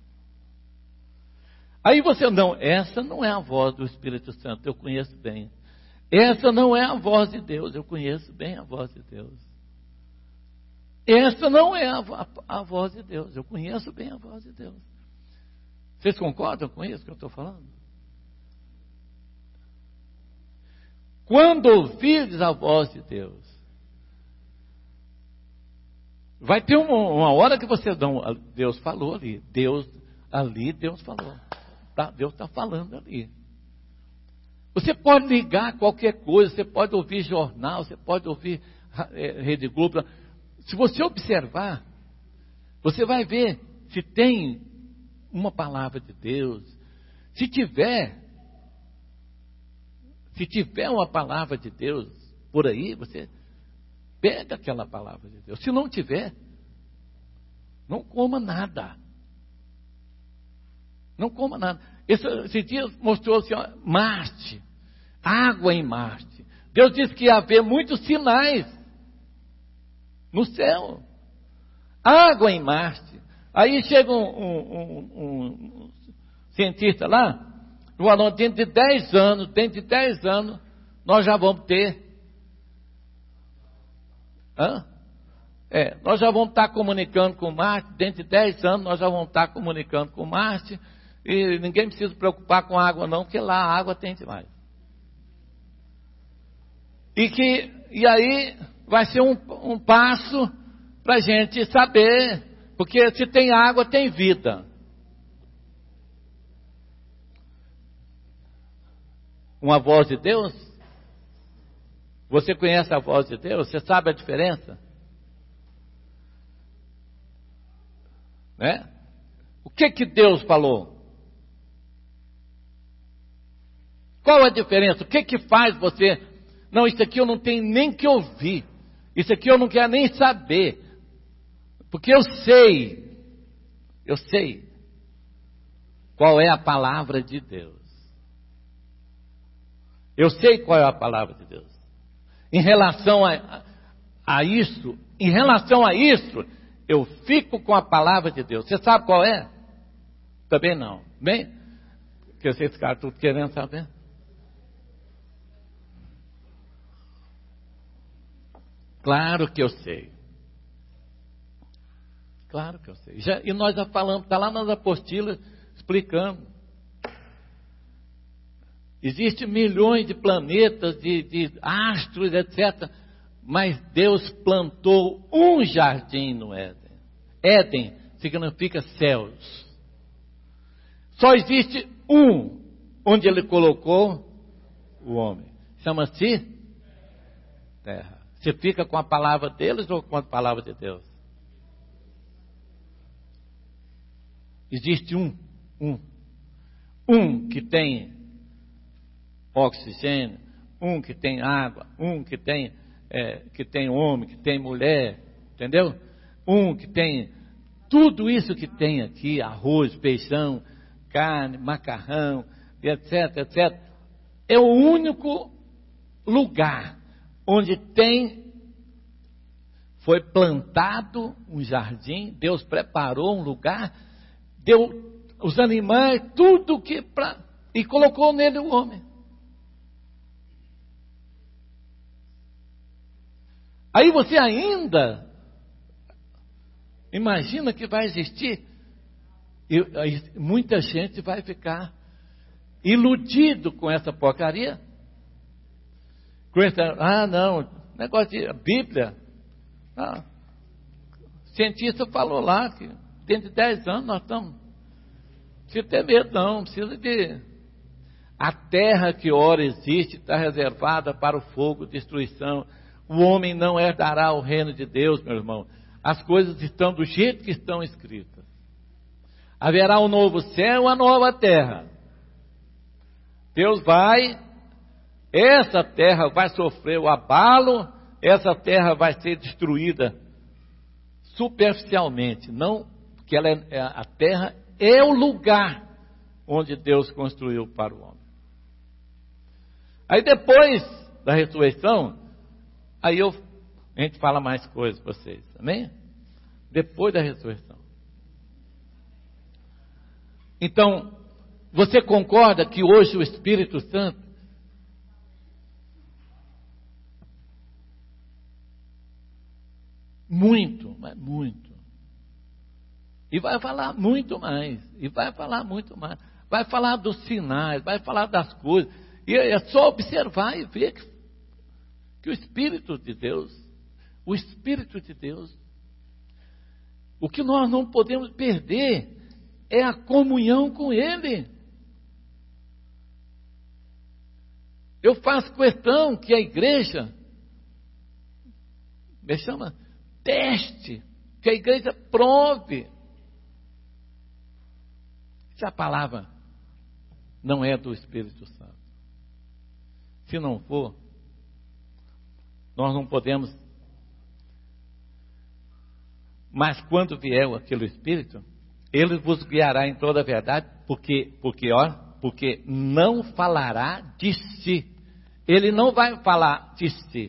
Aí você, não, essa não é a voz do Espírito Santo, eu conheço bem. Essa não é a voz de Deus, eu conheço bem a voz de Deus. Essa não é a, a, a voz de Deus, eu conheço bem a voz de Deus. Vocês concordam com isso que eu estou falando? Quando ouvirdes a voz de Deus, vai ter uma, uma hora que você não, Deus falou ali, Deus ali, Deus falou, tá, Deus está falando ali. Você pode ligar qualquer coisa, você pode ouvir jornal, você pode ouvir é, Rede Globo. Se você observar, você vai ver se tem uma palavra de Deus. Se tiver, se tiver uma palavra de Deus por aí, você pega aquela palavra de Deus. Se não tiver, não coma nada. Não coma nada. Esse, esse dia mostrou assim, ó, Marte, água em Marte. Deus disse que ia haver muitos sinais no céu. Água em Marte. Aí chega um, um, um, um cientista lá, o aluno, dentro de dez anos, dentro de dez anos, nós já vamos ter. Hã? É, nós já vamos estar comunicando com Marte, dentro de dez anos nós já vamos estar comunicando com Marte, e ninguém precisa se preocupar com a água não, porque lá a água tem demais. E, que, e aí vai ser um, um passo para a gente saber, porque se tem água tem vida. Uma voz de Deus? Você conhece a voz de Deus? Você sabe a diferença? Né? O que que Deus falou? Qual a diferença? O que que faz você? Não, isso aqui eu não tenho nem que ouvir. Isso aqui eu não quero nem saber. Porque eu sei, eu sei qual é a palavra de Deus. Eu sei qual é a palavra de Deus. Em relação a, a isso, em relação a isso, eu fico com a palavra de Deus. Você sabe qual é? Também não. Bem, porque vocês ficaram tudo querendo saber. Claro que eu sei. Claro que eu sei. Já, e nós já falamos, está lá nas apostilas explicando. Existem milhões de planetas, de, de astros, etcétera. Mas Deus plantou um jardim no Éden. Éden significa céus. Só existe um onde Ele colocou o homem. Chama-se terra. Você fica com a palavra deles ou com a palavra de Deus? Existe um, um, um que tem oxigênio, um que tem água, um que tem, é, que tem homem, que tem mulher, entendeu? Um que tem tudo isso que tem aqui, arroz, feijão, carne, macarrão, etc, etcétera. É o único lugar onde tem, foi plantado um jardim, Deus preparou um lugar, deu os animais, tudo que pra, e colocou nele o homem. Aí você ainda imagina que vai existir, e aí muita gente vai ficar iludido com essa porcaria. Com essa, ah, não, negócio de Bíblia. Ah, o cientista falou lá que dentro de dez anos nós estamos. Não precisa ter medo, não. Precisa de. A terra que ora existe está reservada para o fogo, destruição. O homem não herdará o reino de Deus, meu irmão. As coisas estão do jeito que estão escritas. Haverá um novo céu e uma nova terra. Deus vai, essa terra vai sofrer o abalo, essa terra vai ser destruída superficialmente, não, porque ela é, a terra é o lugar onde Deus construiu para o homem. Aí depois da ressurreição, aí eu, a gente fala mais coisas para vocês, amém? Depois da ressurreição. Então, você concorda que hoje o Espírito Santo muito, mas muito, e vai falar muito mais, e vai falar muito mais, vai falar dos sinais, vai falar das coisas, e é só observar e ver que, que o Espírito de Deus, o Espírito de Deus, o que nós não podemos perder é a comunhão com Ele. Eu faço questão que a igreja, me chama, teste, que a igreja prove. Se a palavra não é do Espírito Santo. Se não for, nós não podemos. Mas quando vier aquele Espírito, Ele vos guiará em toda a verdade, porque, porque, ó, porque não falará de si. Ele não vai falar de si.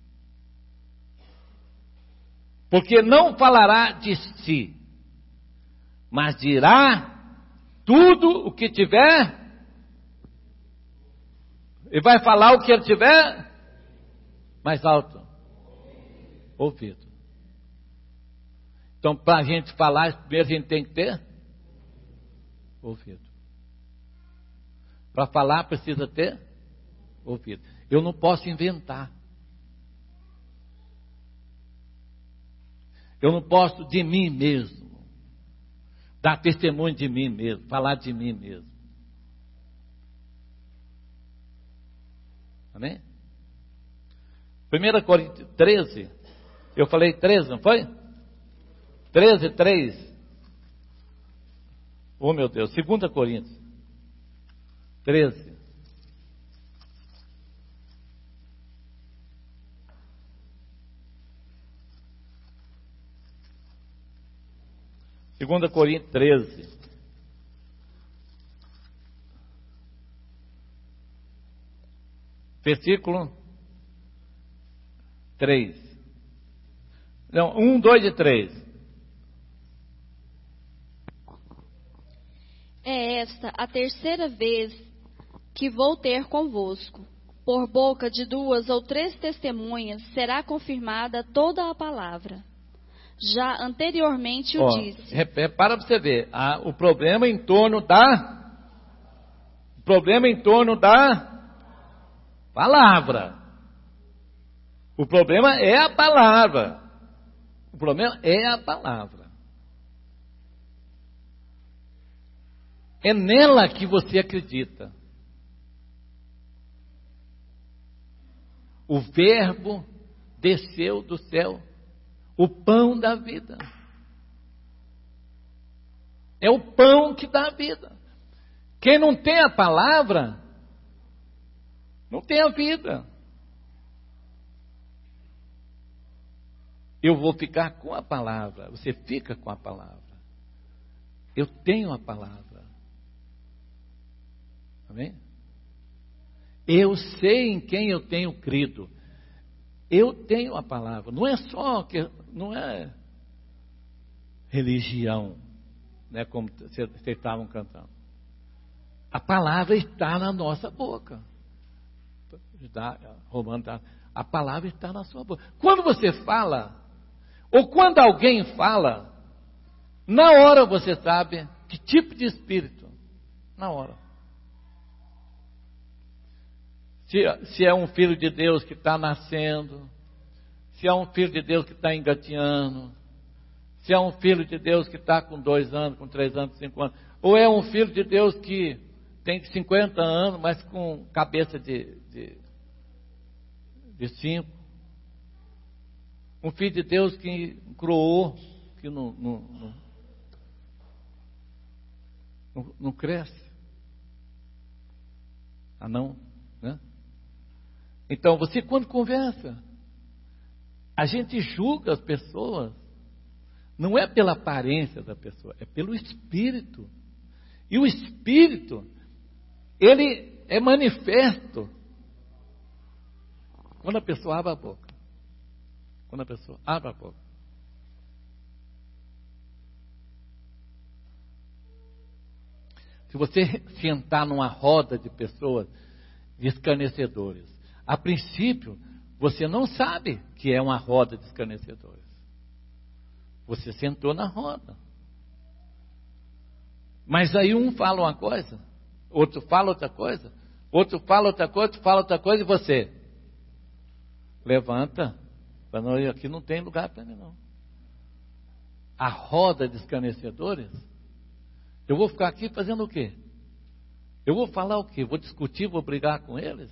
Porque não falará de si, mas dirá tudo o que tiver, e vai falar o que ele tiver mais alto, ouvido. Então, para a gente falar, primeiro a gente tem que ter ouvido. Para falar, precisa ter ouvido. Eu não posso inventar. Eu não posso de mim mesmo dar testemunho de mim mesmo, falar de mim mesmo. Amém? primeira Coríntios treze, eu falei treze, não foi? treze, três. Oh meu Deus, segunda Coríntios treze. segunda Coríntios treze. Versículo três. Não, um, dois e três.
É esta a terceira vez que vou ter convosco. Por boca de duas ou três testemunhas será confirmada toda a palavra. Já anteriormente o
Ó,
disse.
Repara para você ver. Ah, o problema em torno da... O problema em torno da... palavra. O problema é a palavra. O problema é a palavra. É nela que você acredita. O verbo desceu do céu, o pão da vida. É o pão que dá a vida. Quem não tem a palavra, não tem a vida. Eu vou ficar com a palavra. Você fica com a palavra. Eu tenho a palavra. Amém? Eu sei em quem eu tenho crido. Eu tenho a palavra. Não é só que não é religião, né, como vocês estavam cantando. A palavra está na nossa boca. Romano, a palavra está na sua boca. Quando você fala, ou quando alguém fala, na hora você sabe que tipo de espírito. Na hora. Se, se é um filho de Deus que está nascendo, se é um filho de Deus que está engateando, se é um filho de Deus que está com dois anos, com três anos, cinco anos, ou é um filho de Deus que tem cinquenta anos, mas com cabeça de, de, de cinco. Um filho de Deus que croou, que não, não, não, não, não cresce. Ah, não, né? Então, você quando conversa, a gente julga as pessoas, não é pela aparência da pessoa, é pelo espírito. E o espírito, ele é manifesto quando a pessoa abre a boca. Quando a pessoa abre a boca. Se você sentar numa roda de pessoas de escarnecedores, a princípio, você não sabe que é uma roda de escarnecedores. Você sentou na roda. Mas aí um fala uma coisa, outro fala outra coisa, outro fala outra coisa, outro fala outra coisa, e você levanta, para não, aqui não tem lugar para mim não. A roda de escarnecedores, eu vou ficar aqui fazendo o quê? Eu vou falar o quê? Vou discutir, vou brigar com eles?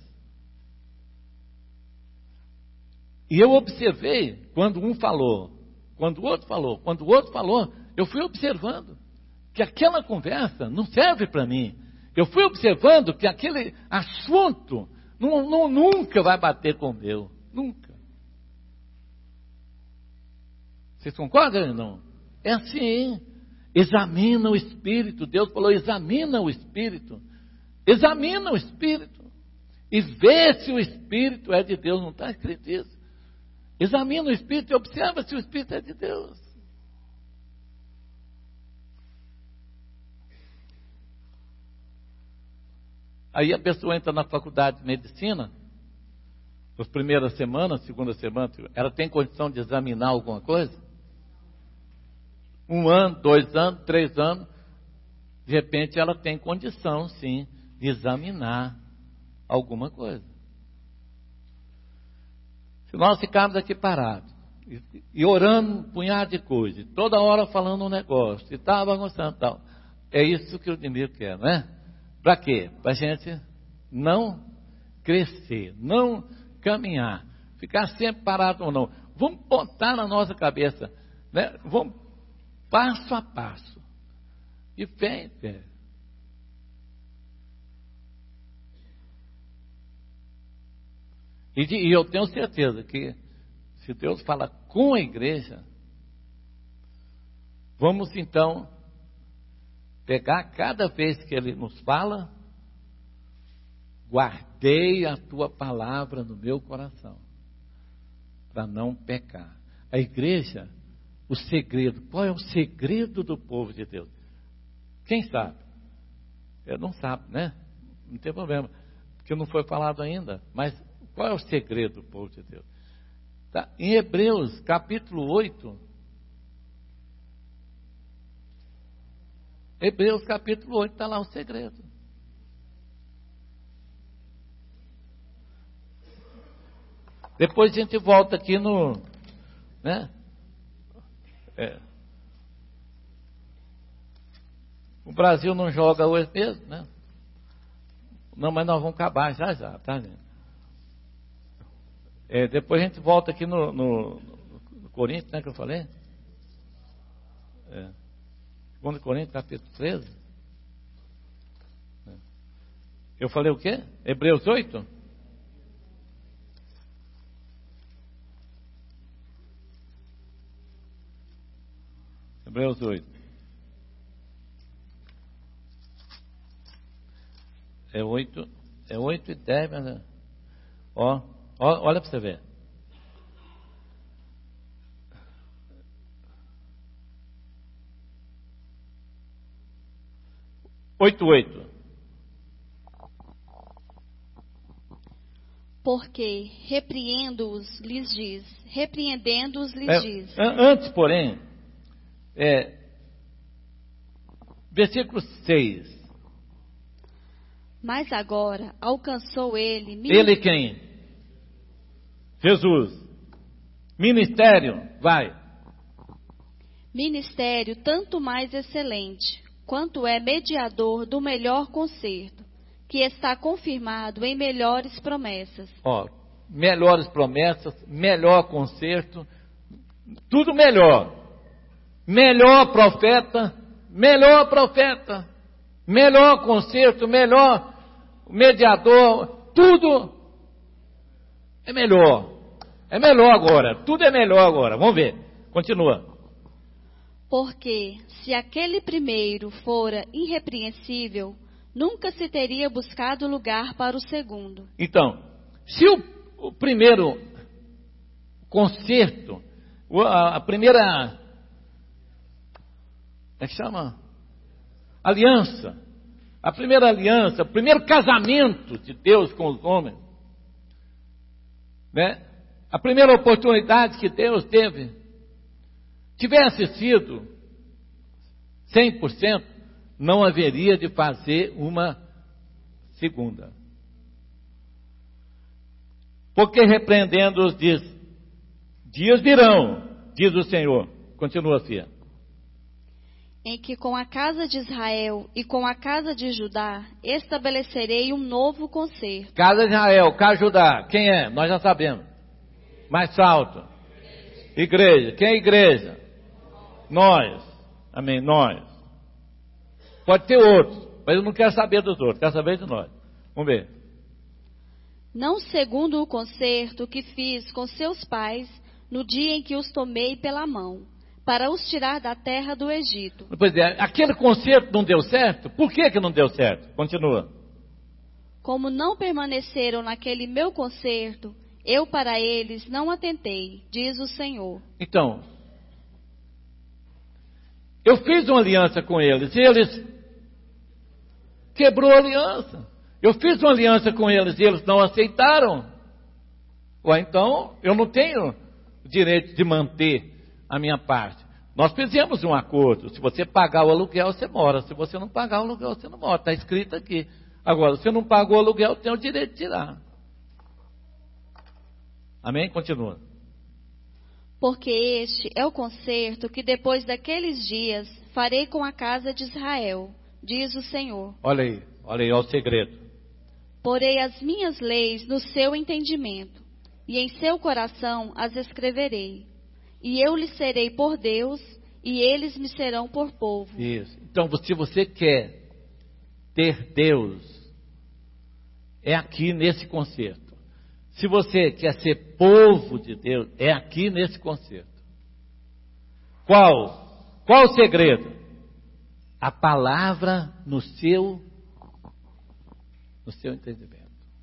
E eu observei, quando um falou, quando o outro falou, quando o outro falou, eu fui observando que aquela conversa não serve para mim. Eu fui observando que aquele assunto não, não, nunca vai bater com o meu. Nunca. Vocês concordam ou não? É assim. Examina o espírito. Deus falou, examina o espírito. Examina o espírito. E vê se o espírito é de Deus. Não está escrito isso. Examina o espírito e observa se o espírito é de Deus. Aí a pessoa entra na faculdade de medicina, nas primeiras semanas, segunda semana, ela tem condição de examinar alguma coisa? Um ano, dois anos, três anos, de repente ela tem condição, sim, de examinar alguma coisa. Se nós ficarmos aqui parados, e, e orando um punhado de coisa, e toda hora falando um negócio, e tal, bagunçando e tal, é isso que o Dimir quer, não é? Para quê? Para a gente não crescer, não caminhar. ficar sempre parado ou não. Vamos botar na nossa cabeça, né? Vamos passo a passo. E fé em fé. E, de, e eu tenho certeza que se Deus fala com a igreja, vamos então pegar cada vez que Ele nos fala, guardei a tua palavra no meu coração, para não pecar. A igreja, o segredo, qual é o segredo do povo de Deus? Quem sabe? Eu não sabe, né? Não tem problema, porque não foi falado ainda, mas qual é o segredo do povo de Deus? Tá? Em Hebreus, capítulo oito, Hebreus, capítulo oito, está lá o segredo. Depois a gente volta aqui no, né? É. O Brasil não joga hoje mesmo, né? Não, mas nós vamos acabar já já, tá, gente? É, depois a gente volta aqui no, no, no Coríntios, né, que eu falei? É. Segundo Coríntios, capítulo treze. É. Eu falei o quê? Hebreus oito? Hebreus oito. É oito, é oito e dez, mas é, ó, ó, olha para você ver. Oito, oito.
Porque repreendo-os, lhes diz, repreendendo-os, lhes
É,
diz.
Antes, porém, é, versículo seis.
Mas agora alcançou ele...
Ele quem? Jesus. Ministério, vai.
Ministério tanto mais excelente, quanto é mediador do melhor concerto, que está confirmado em melhores promessas.
Ó, melhores promessas, melhor concerto, tudo melhor. Melhor profeta, melhor profeta, melhor concerto, melhor mediador, tudo é melhor. É melhor agora, tudo é melhor agora. Vamos ver, continua.
Porque se aquele primeiro fora irrepreensível, nunca se teria buscado lugar para o segundo.
Então, se o, o primeiro concerto, a, a primeira, como é que chama? Aliança, a primeira aliança, o primeiro casamento de Deus com os homens, né? A primeira oportunidade que Deus teve, tivesse sido cem por cento, não haveria de fazer uma segunda. Porque repreendendo-os diz, dias virão, diz o Senhor. Continua, filha.
Em que com a casa de Israel e com a casa de Judá estabelecerei um novo concerto.
Casa de Israel, casa de Judá, quem é? Nós já sabemos. Mais alto. Igreja, quem é a igreja? Nós. Amém, nós. Pode ter outros, mas eu não quero saber dos outros, quero saber de nós. Vamos ver.
Não segundo o concerto que fiz com seus pais no dia em que os tomei pela mão, para os tirar da terra do Egito.
Pois é, aquele concerto não deu certo? Por que que não deu certo? Continua.
Como não permaneceram naquele meu concerto, eu para eles não atentei, diz o Senhor.
Então, eu fiz uma aliança com eles e eles quebrou a aliança. Eu fiz uma aliança com eles e eles não aceitaram. Ou então, eu não tenho o direito de manter a minha parte. Nós fizemos um acordo. Se você pagar o aluguel, você mora. Se você não pagar o aluguel, você não mora. Está escrito aqui. Agora, se você não pagou o aluguel, tem o direito de tirar. Amém? Continua.
Porque este é o concerto que depois daqueles dias farei com a casa de Israel, diz o Senhor.
Olha aí, olha aí, olha o segredo.
Porei as minhas leis no seu entendimento, e em seu coração as escreverei. E eu lhes serei por Deus, e eles me serão por povo.
Isso. Então, se você quer ter Deus, é aqui nesse concerto. Se você quer ser povo de Deus, é aqui nesse concerto. Qual? Qual o segredo? A palavra no seu, no seu entendimento.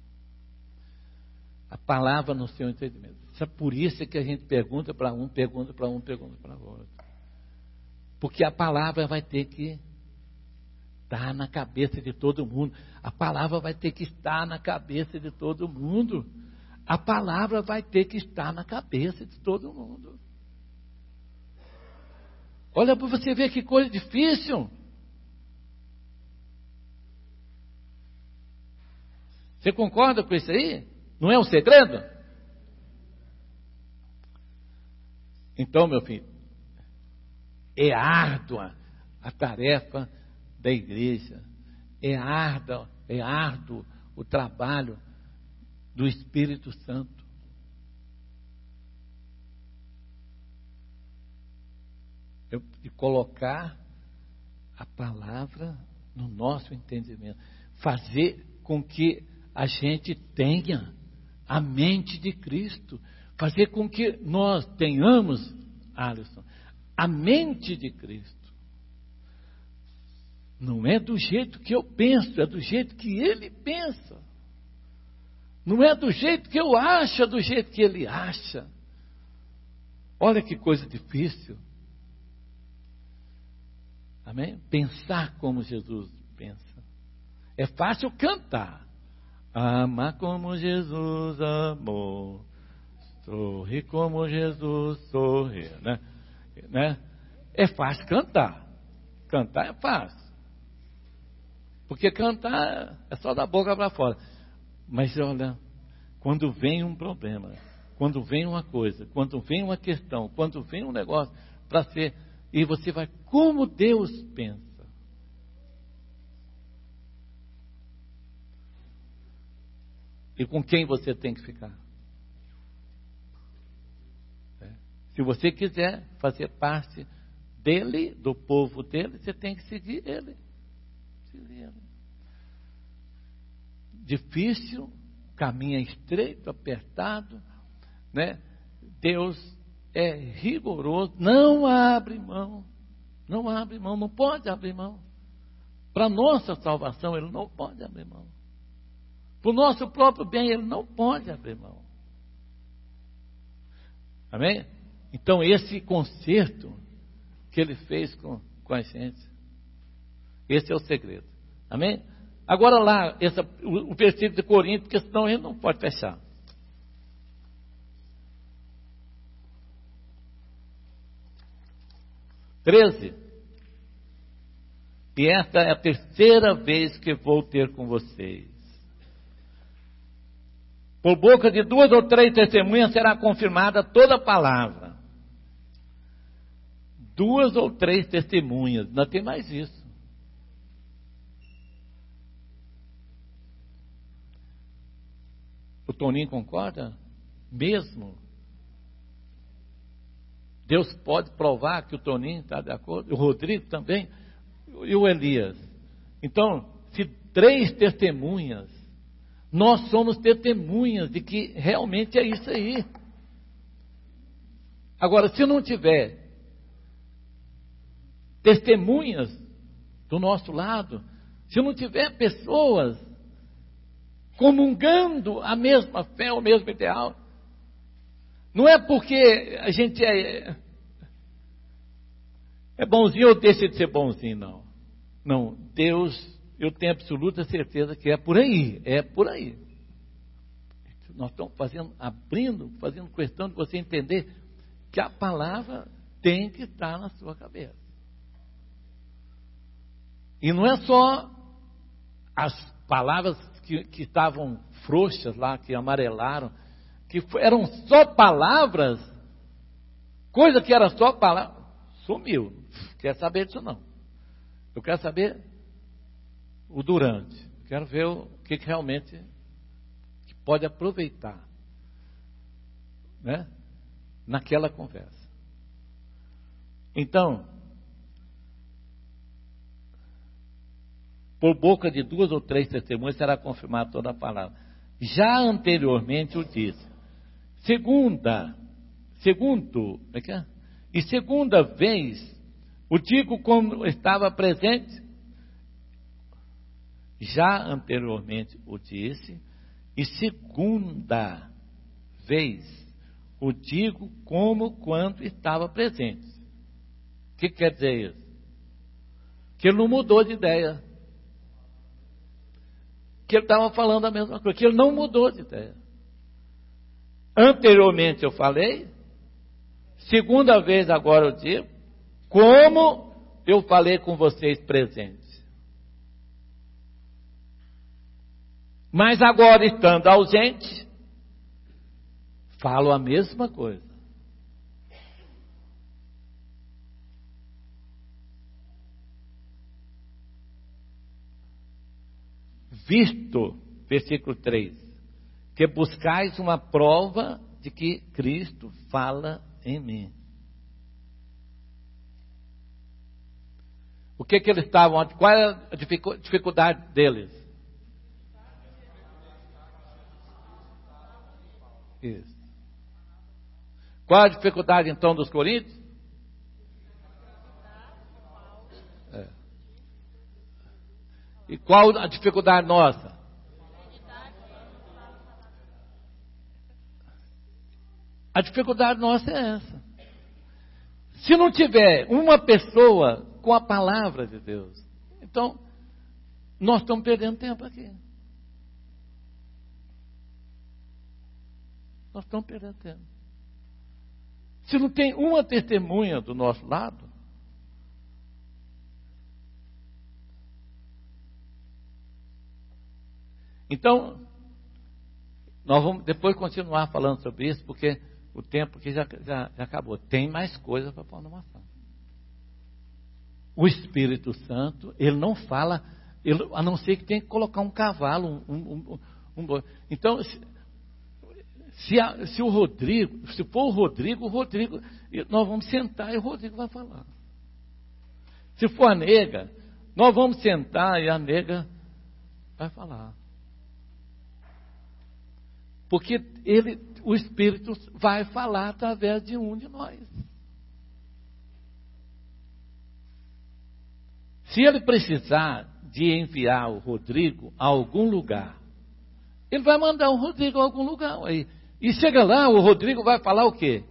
A palavra no seu entendimento. Isso é por isso que a gente pergunta para um, pergunta para um, pergunta para outro. Porque a palavra vai ter que estar na cabeça de todo mundo. A palavra vai ter que estar na cabeça de todo mundo. A palavra vai ter que estar na cabeça de todo mundo. Olha para você ver que coisa difícil. Você concorda com isso aí? Não é um segredo? Então, meu filho, é árdua a tarefa da igreja. É árdua, é árduo o trabalho do Espírito Santo. De colocar a palavra no nosso entendimento. Fazer com que a gente tenha a mente de Cristo. Fazer com que nós tenhamos, Alisson, a mente de Cristo. Não é do jeito que eu penso, é do jeito que Ele pensa. Não é do jeito que eu acho, é do jeito que Ele acha. Olha que coisa difícil. Amém? Pensar como Jesus pensa. É fácil cantar. Amar como Jesus amou. Sorrir como Jesus sorriu. Né? Né? É fácil cantar. Cantar é fácil. Porque cantar é só da boca para fora. Mas olha, quando vem um problema, quando vem uma coisa, quando vem uma questão, quando vem um negócio para ser, e você vai, como Deus pensa. E com quem você tem que ficar? É. Se você quiser fazer parte dele, do povo dele, você tem que seguir ele. Seguir ele. Difícil, caminho estreito, apertado, né? Deus é rigoroso, não abre mão, não abre mão, não pode abrir mão. Para nossa salvação, Ele não pode abrir mão. Para o nosso próprio bem, Ele não pode abrir mão. Amém? Então, esse concerto que Ele fez com, com a gente, esse é o segredo. Amém? Agora lá, essa, o, o versículo de Coríntios, porque senão ele não pode fechar. treze. E esta é a terceira vez que vou ter com vocês. Por boca de duas ou três testemunhas será confirmada toda a palavra. Duas ou três testemunhas, não tem mais isso. O Toninho concorda? Mesmo. Deus pode provar que o Toninho está de acordo, o Rodrigo também, e o Elias. Então, se três testemunhas, nós somos testemunhas de que realmente é isso aí. Agora, se não tiver testemunhas do nosso lado, se não tiver pessoas comungando a mesma fé, o mesmo ideal, não é porque a gente é, é bonzinho ou deixa de ser bonzinho, não. Não, Deus, eu tenho absoluta certeza que é por aí, é por aí. Nós estamos fazendo, abrindo, fazendo questão de você entender que a palavra tem que estar na sua cabeça. E não é só as palavras que, que estavam frouxas lá, que amarelaram, que eram só palavras, coisa que era só palavra, sumiu. Quer saber disso não. Eu quero saber o durante. Quero ver o que, que realmente que pode aproveitar. né? Naquela conversa. Então, por boca de duas ou três testemunhas será confirmada toda a palavra. Já anteriormente o disse. Segunda, segundo, é que é? E segunda vez, o digo como estava presente. Já anteriormente o disse, e segunda vez o digo como quando estava presente. O que quer dizer isso? Que ele não mudou de ideia. Que ele estava falando a mesma coisa, que ele não mudou de ideia. Anteriormente eu falei, segunda vez agora eu digo, como eu falei com vocês presentes. Mas agora, estando ausente, falo a mesma coisa. Visto, versículo três, que buscais uma prova de que Cristo fala em mim. O que que eles estavam, qual era a dificuldade deles? Isso. Qual a dificuldade então dos coríntios? É. E qual a dificuldade nossa? A dificuldade nossa é essa. Se não tiver uma pessoa com a palavra de Deus, então nós estamos perdendo tempo aqui. Nós estamos perdendo tempo. Se não tem uma testemunha do nosso lado, então, nós vamos depois continuar falando sobre isso, porque o tempo que já, já, já acabou. Tem mais coisa para pôr numa ação. O Espírito Santo, ele não fala, ele, a não ser que tem que colocar um cavalo, um, um, um, um então, se, se, a, se o Rodrigo, se for o Rodrigo, o Rodrigo, nós vamos sentar e o Rodrigo vai falar. Se for a nega, nós vamos sentar e a nega vai falar. Porque ele, o Espírito vai falar através de um de nós. Se ele precisar de enviar o Rodrigo a algum lugar, ele vai mandar o Rodrigo a algum lugar. Aí. E chega lá, o Rodrigo vai falar o quê?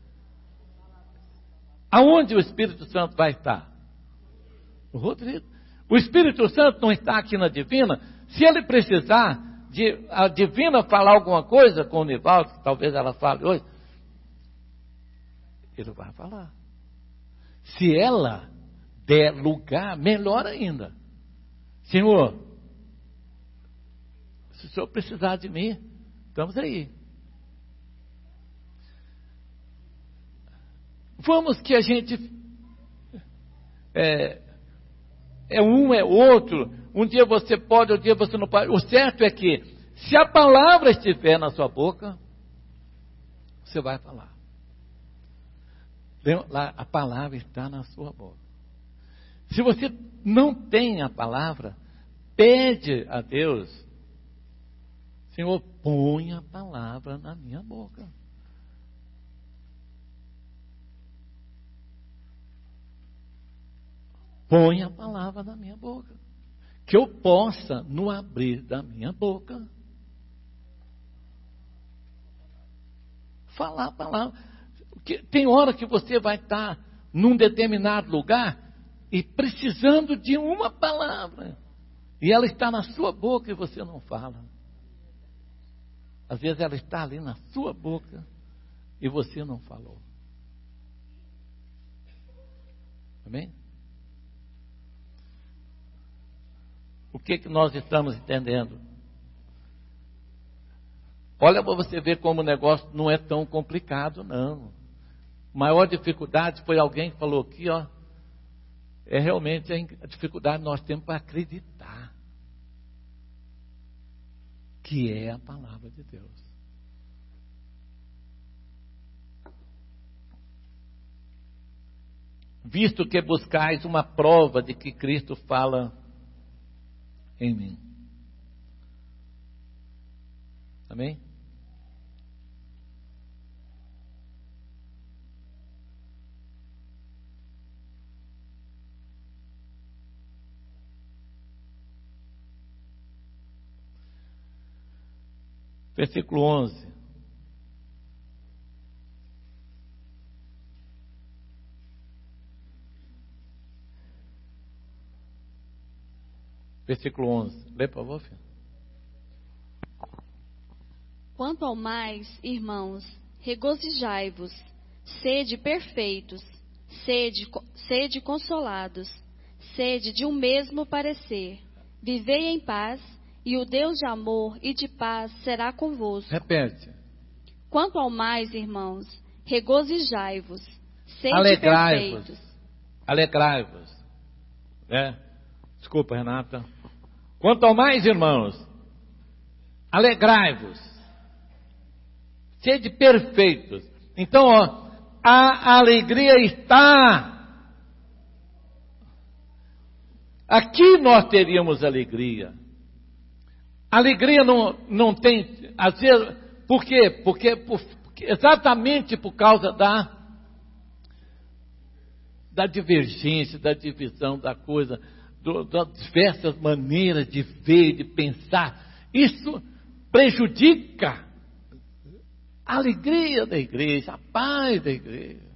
Aonde o Espírito Santo vai estar? O Rodrigo. O Espírito Santo não está aqui na Divina. Se ele precisar de a Divina falar alguma coisa com o Nivaldo, que talvez ela fale hoje, ele vai falar. Se ela der lugar, melhor ainda. Senhor, se o Senhor precisar de mim, estamos aí. Vamos que a gente é, é um, é outro. Um dia você pode, outro dia você não pode. O certo é que, se a palavra estiver na sua boca, você vai falar. A palavra está na sua boca. Se você não tem a palavra, pede a Deus, Senhor, põe a palavra na minha boca. Põe a palavra na minha boca. Que eu possa, no abrir da minha boca, falar a palavra. Porque tem hora que você vai estar num determinado lugar e precisando de uma palavra. E ela está na sua boca e você não fala. Às vezes ela está ali na sua boca e você não falou. Amém? O que que nós estamos entendendo? Olha para você ver como o negócio não é tão complicado, não. A maior dificuldade foi alguém que falou aqui, ó. É realmente a dificuldade que nós temos para acreditar que é a palavra de Deus. visto que buscais uma prova de que Cristo fala em mim. Amém? Versículo onze. Versículo onze. Lê, por favor, filho.
Quanto ao mais, irmãos, regozijai-vos, sede perfeitos, sede, sede consolados, sede de um mesmo parecer, vivei em paz, e o Deus de amor e de paz será convosco.
Repete.
Quanto ao mais, irmãos, regozijai-vos, sede
Alegrai-vos.
perfeitos.
Alegrai-vos. É? Desculpa, Renata. Quanto ao mais, irmãos, alegrai-vos. Sede perfeitos. Então, ó, a alegria está. Aqui nós teríamos alegria. Alegria não, não tem, às vezes, por quê? Porque, por, exatamente por causa da, da divergência, da divisão da coisa, do, das diversas maneiras de ver, de pensar. Isso prejudica a alegria da igreja, a paz da igreja.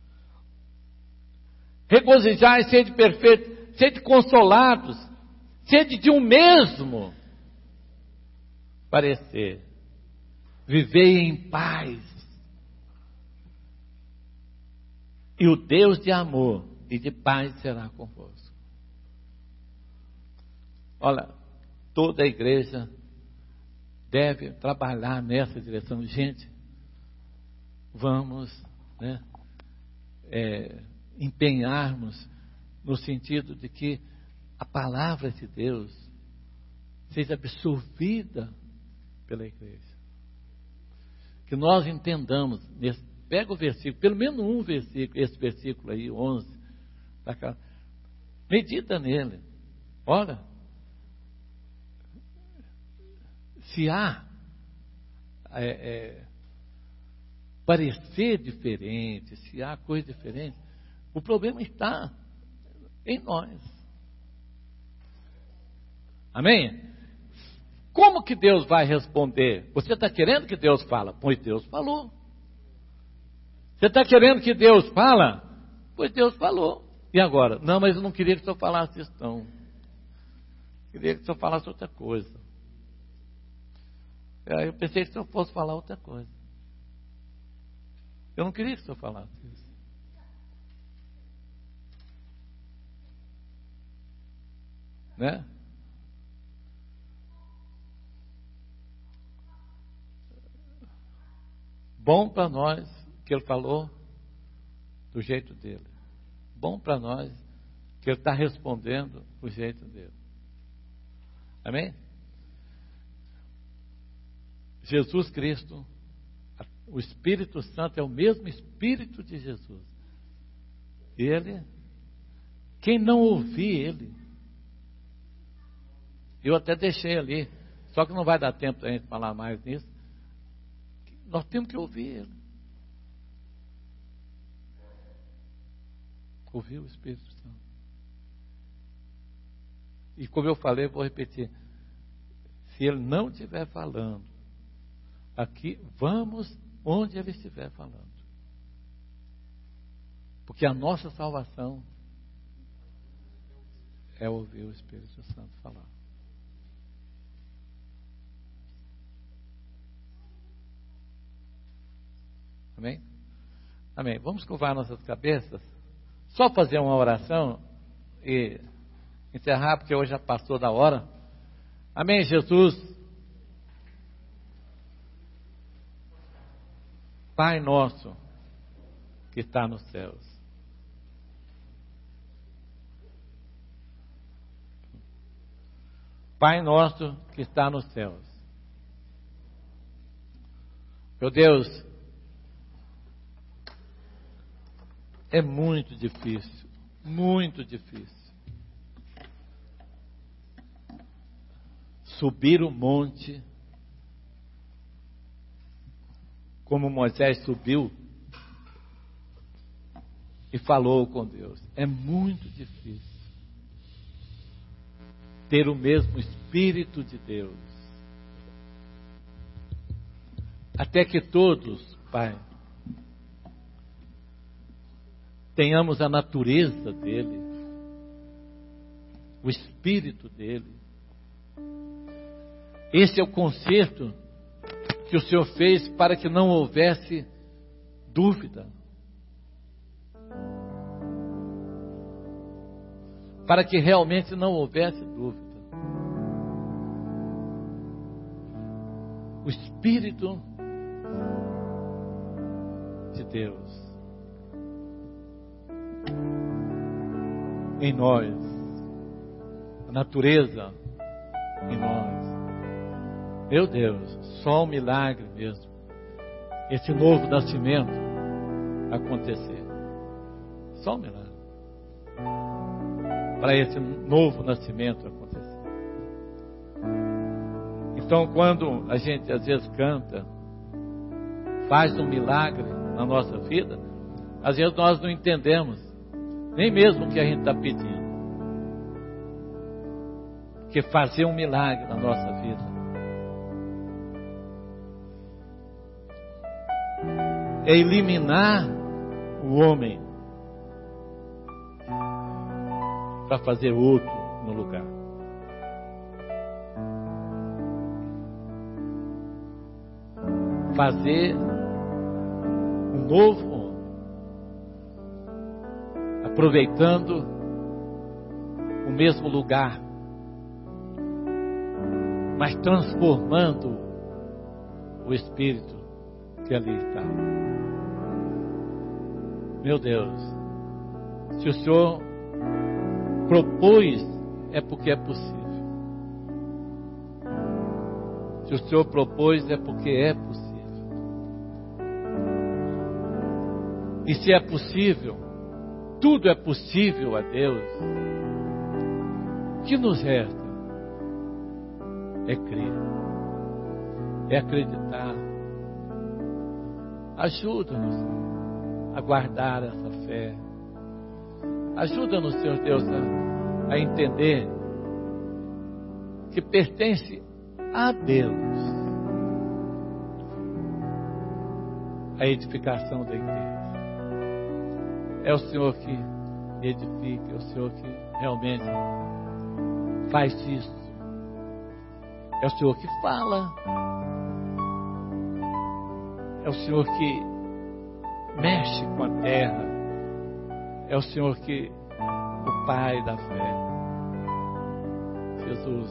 Regozijai, sede perfeitos, sede consolados, sede de um mesmo parecer, vivei em paz, e o Deus de amor e de paz será convosco. Olha, toda a igreja deve trabalhar nessa direção. Gente, vamos, né, é, empenharmos no sentido de que a palavra de Deus seja absorvida pela igreja. Que nós entendamos, nesse, pega o versículo, pelo menos um versículo, esse versículo aí, onze, daquela, medita nele. Ora, se há é, é, parecer diferente, se há coisa diferente, o problema está em nós. Amém? Como que Deus vai responder? Você está querendo que Deus fala? Pois Deus falou. Você está querendo que Deus fala? Pois Deus falou. E agora? Não, mas eu não queria que o senhor falasse isso não. Eu queria que o senhor falasse outra coisa. Eu pensei que o senhor fosse falar outra coisa. Eu não queria que o senhor falasse isso. Né? Bom para nós que ele falou do jeito dele. Bom para nós que ele está respondendo do jeito dele. Amém? Jesus Cristo, o Espírito Santo é o mesmo Espírito de Jesus. Ele, quem não ouvir ele, eu até deixei ali, só que não vai dar tempo para a gente falar mais nisso. Nós temos que ouvir ele. Ouvir o Espírito Santo. E como eu falei, vou repetir. Se ele não estiver falando, aqui, vamos onde ele estiver falando. Porque a nossa salvação é ouvir o Espírito Santo falar. Amém? Amém. Vamos curvar nossas cabeças. Só fazer uma oração e encerrar, porque hoje já passou da hora. Amém, Jesus. Pai nosso que está nos céus. Pai nosso que está nos céus. Meu Deus, É muito difícil, muito difícil. Subir o monte, como Moisés subiu e falou com Deus. É muito difícil ter o mesmo Espírito de Deus. Até que todos, Pai, tenhamos a natureza dele, o Espírito dele. Esse é o conserto que o Senhor fez para que não houvesse dúvida. Para que realmente não houvesse dúvida. O Espírito de Deus em nós, a natureza em nós. Meu Deus, só um milagre mesmo. Esse novo nascimento acontecer. Só um milagre. Para esse novo nascimento acontecer. Então, quando a gente às vezes canta, faz um milagre na nossa vida, às vezes nós não entendemos nem mesmo o que a gente está pedindo. Porque fazer um milagre na nossa vida é eliminar o homem para fazer outro no lugar. Fazer um novo homem, aproveitando o mesmo lugar, mas transformando o espírito que ali está. Meu Deus, se o Senhor propôs, é porque é possível. Se o Senhor propôs, é porque é possível. E se é possível, tudo é possível a Deus. O que nos resta é crer, é acreditar. Ajuda-nos a guardar essa fé. Ajuda-nos, Senhor Deus, a, a entender que pertence a Deus a edificação da igreja. É o Senhor que edifica, é o Senhor que realmente faz isso. É o Senhor que fala. É o Senhor que mexe com a terra. É o Senhor que, o Pai da fé. Jesus,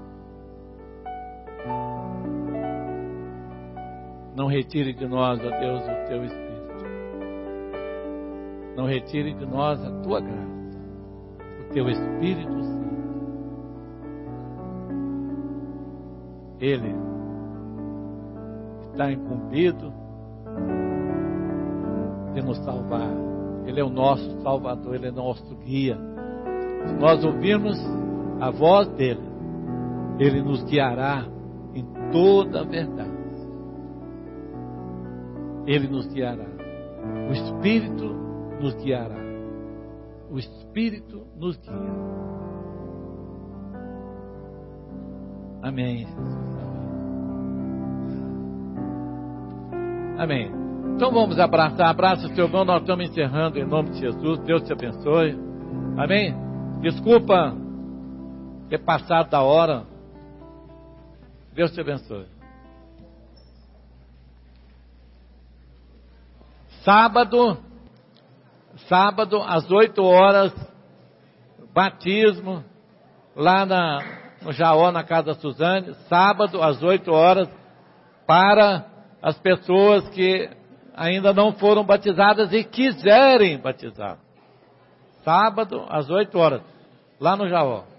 não retire de nós, ó Deus, o Teu Espírito. Não retire de nós a Tua graça, o Teu Espírito Santo. Ele está incumbido de nos salvar. Ele é o nosso Salvador, Ele é nosso guia. Se nós ouvirmos a voz dEle, Ele nos guiará em toda a verdade. Ele nos guiará. O Espírito nos guiará. O Espírito nos guia. Amém, Jesus. Amém. Então vamos abraçar. Abraça o seu irmão. Nós estamos encerrando em nome de Jesus. Deus te abençoe. Amém. Desculpa ter passado da hora. Deus te abençoe. Sábado, sábado às oito horas, batismo lá na, no Jaó, na casa da Suzane. Sábado às oito horas, para as pessoas que ainda não foram batizadas e quiserem batizar. Sábado às oito horas, lá no Jaó.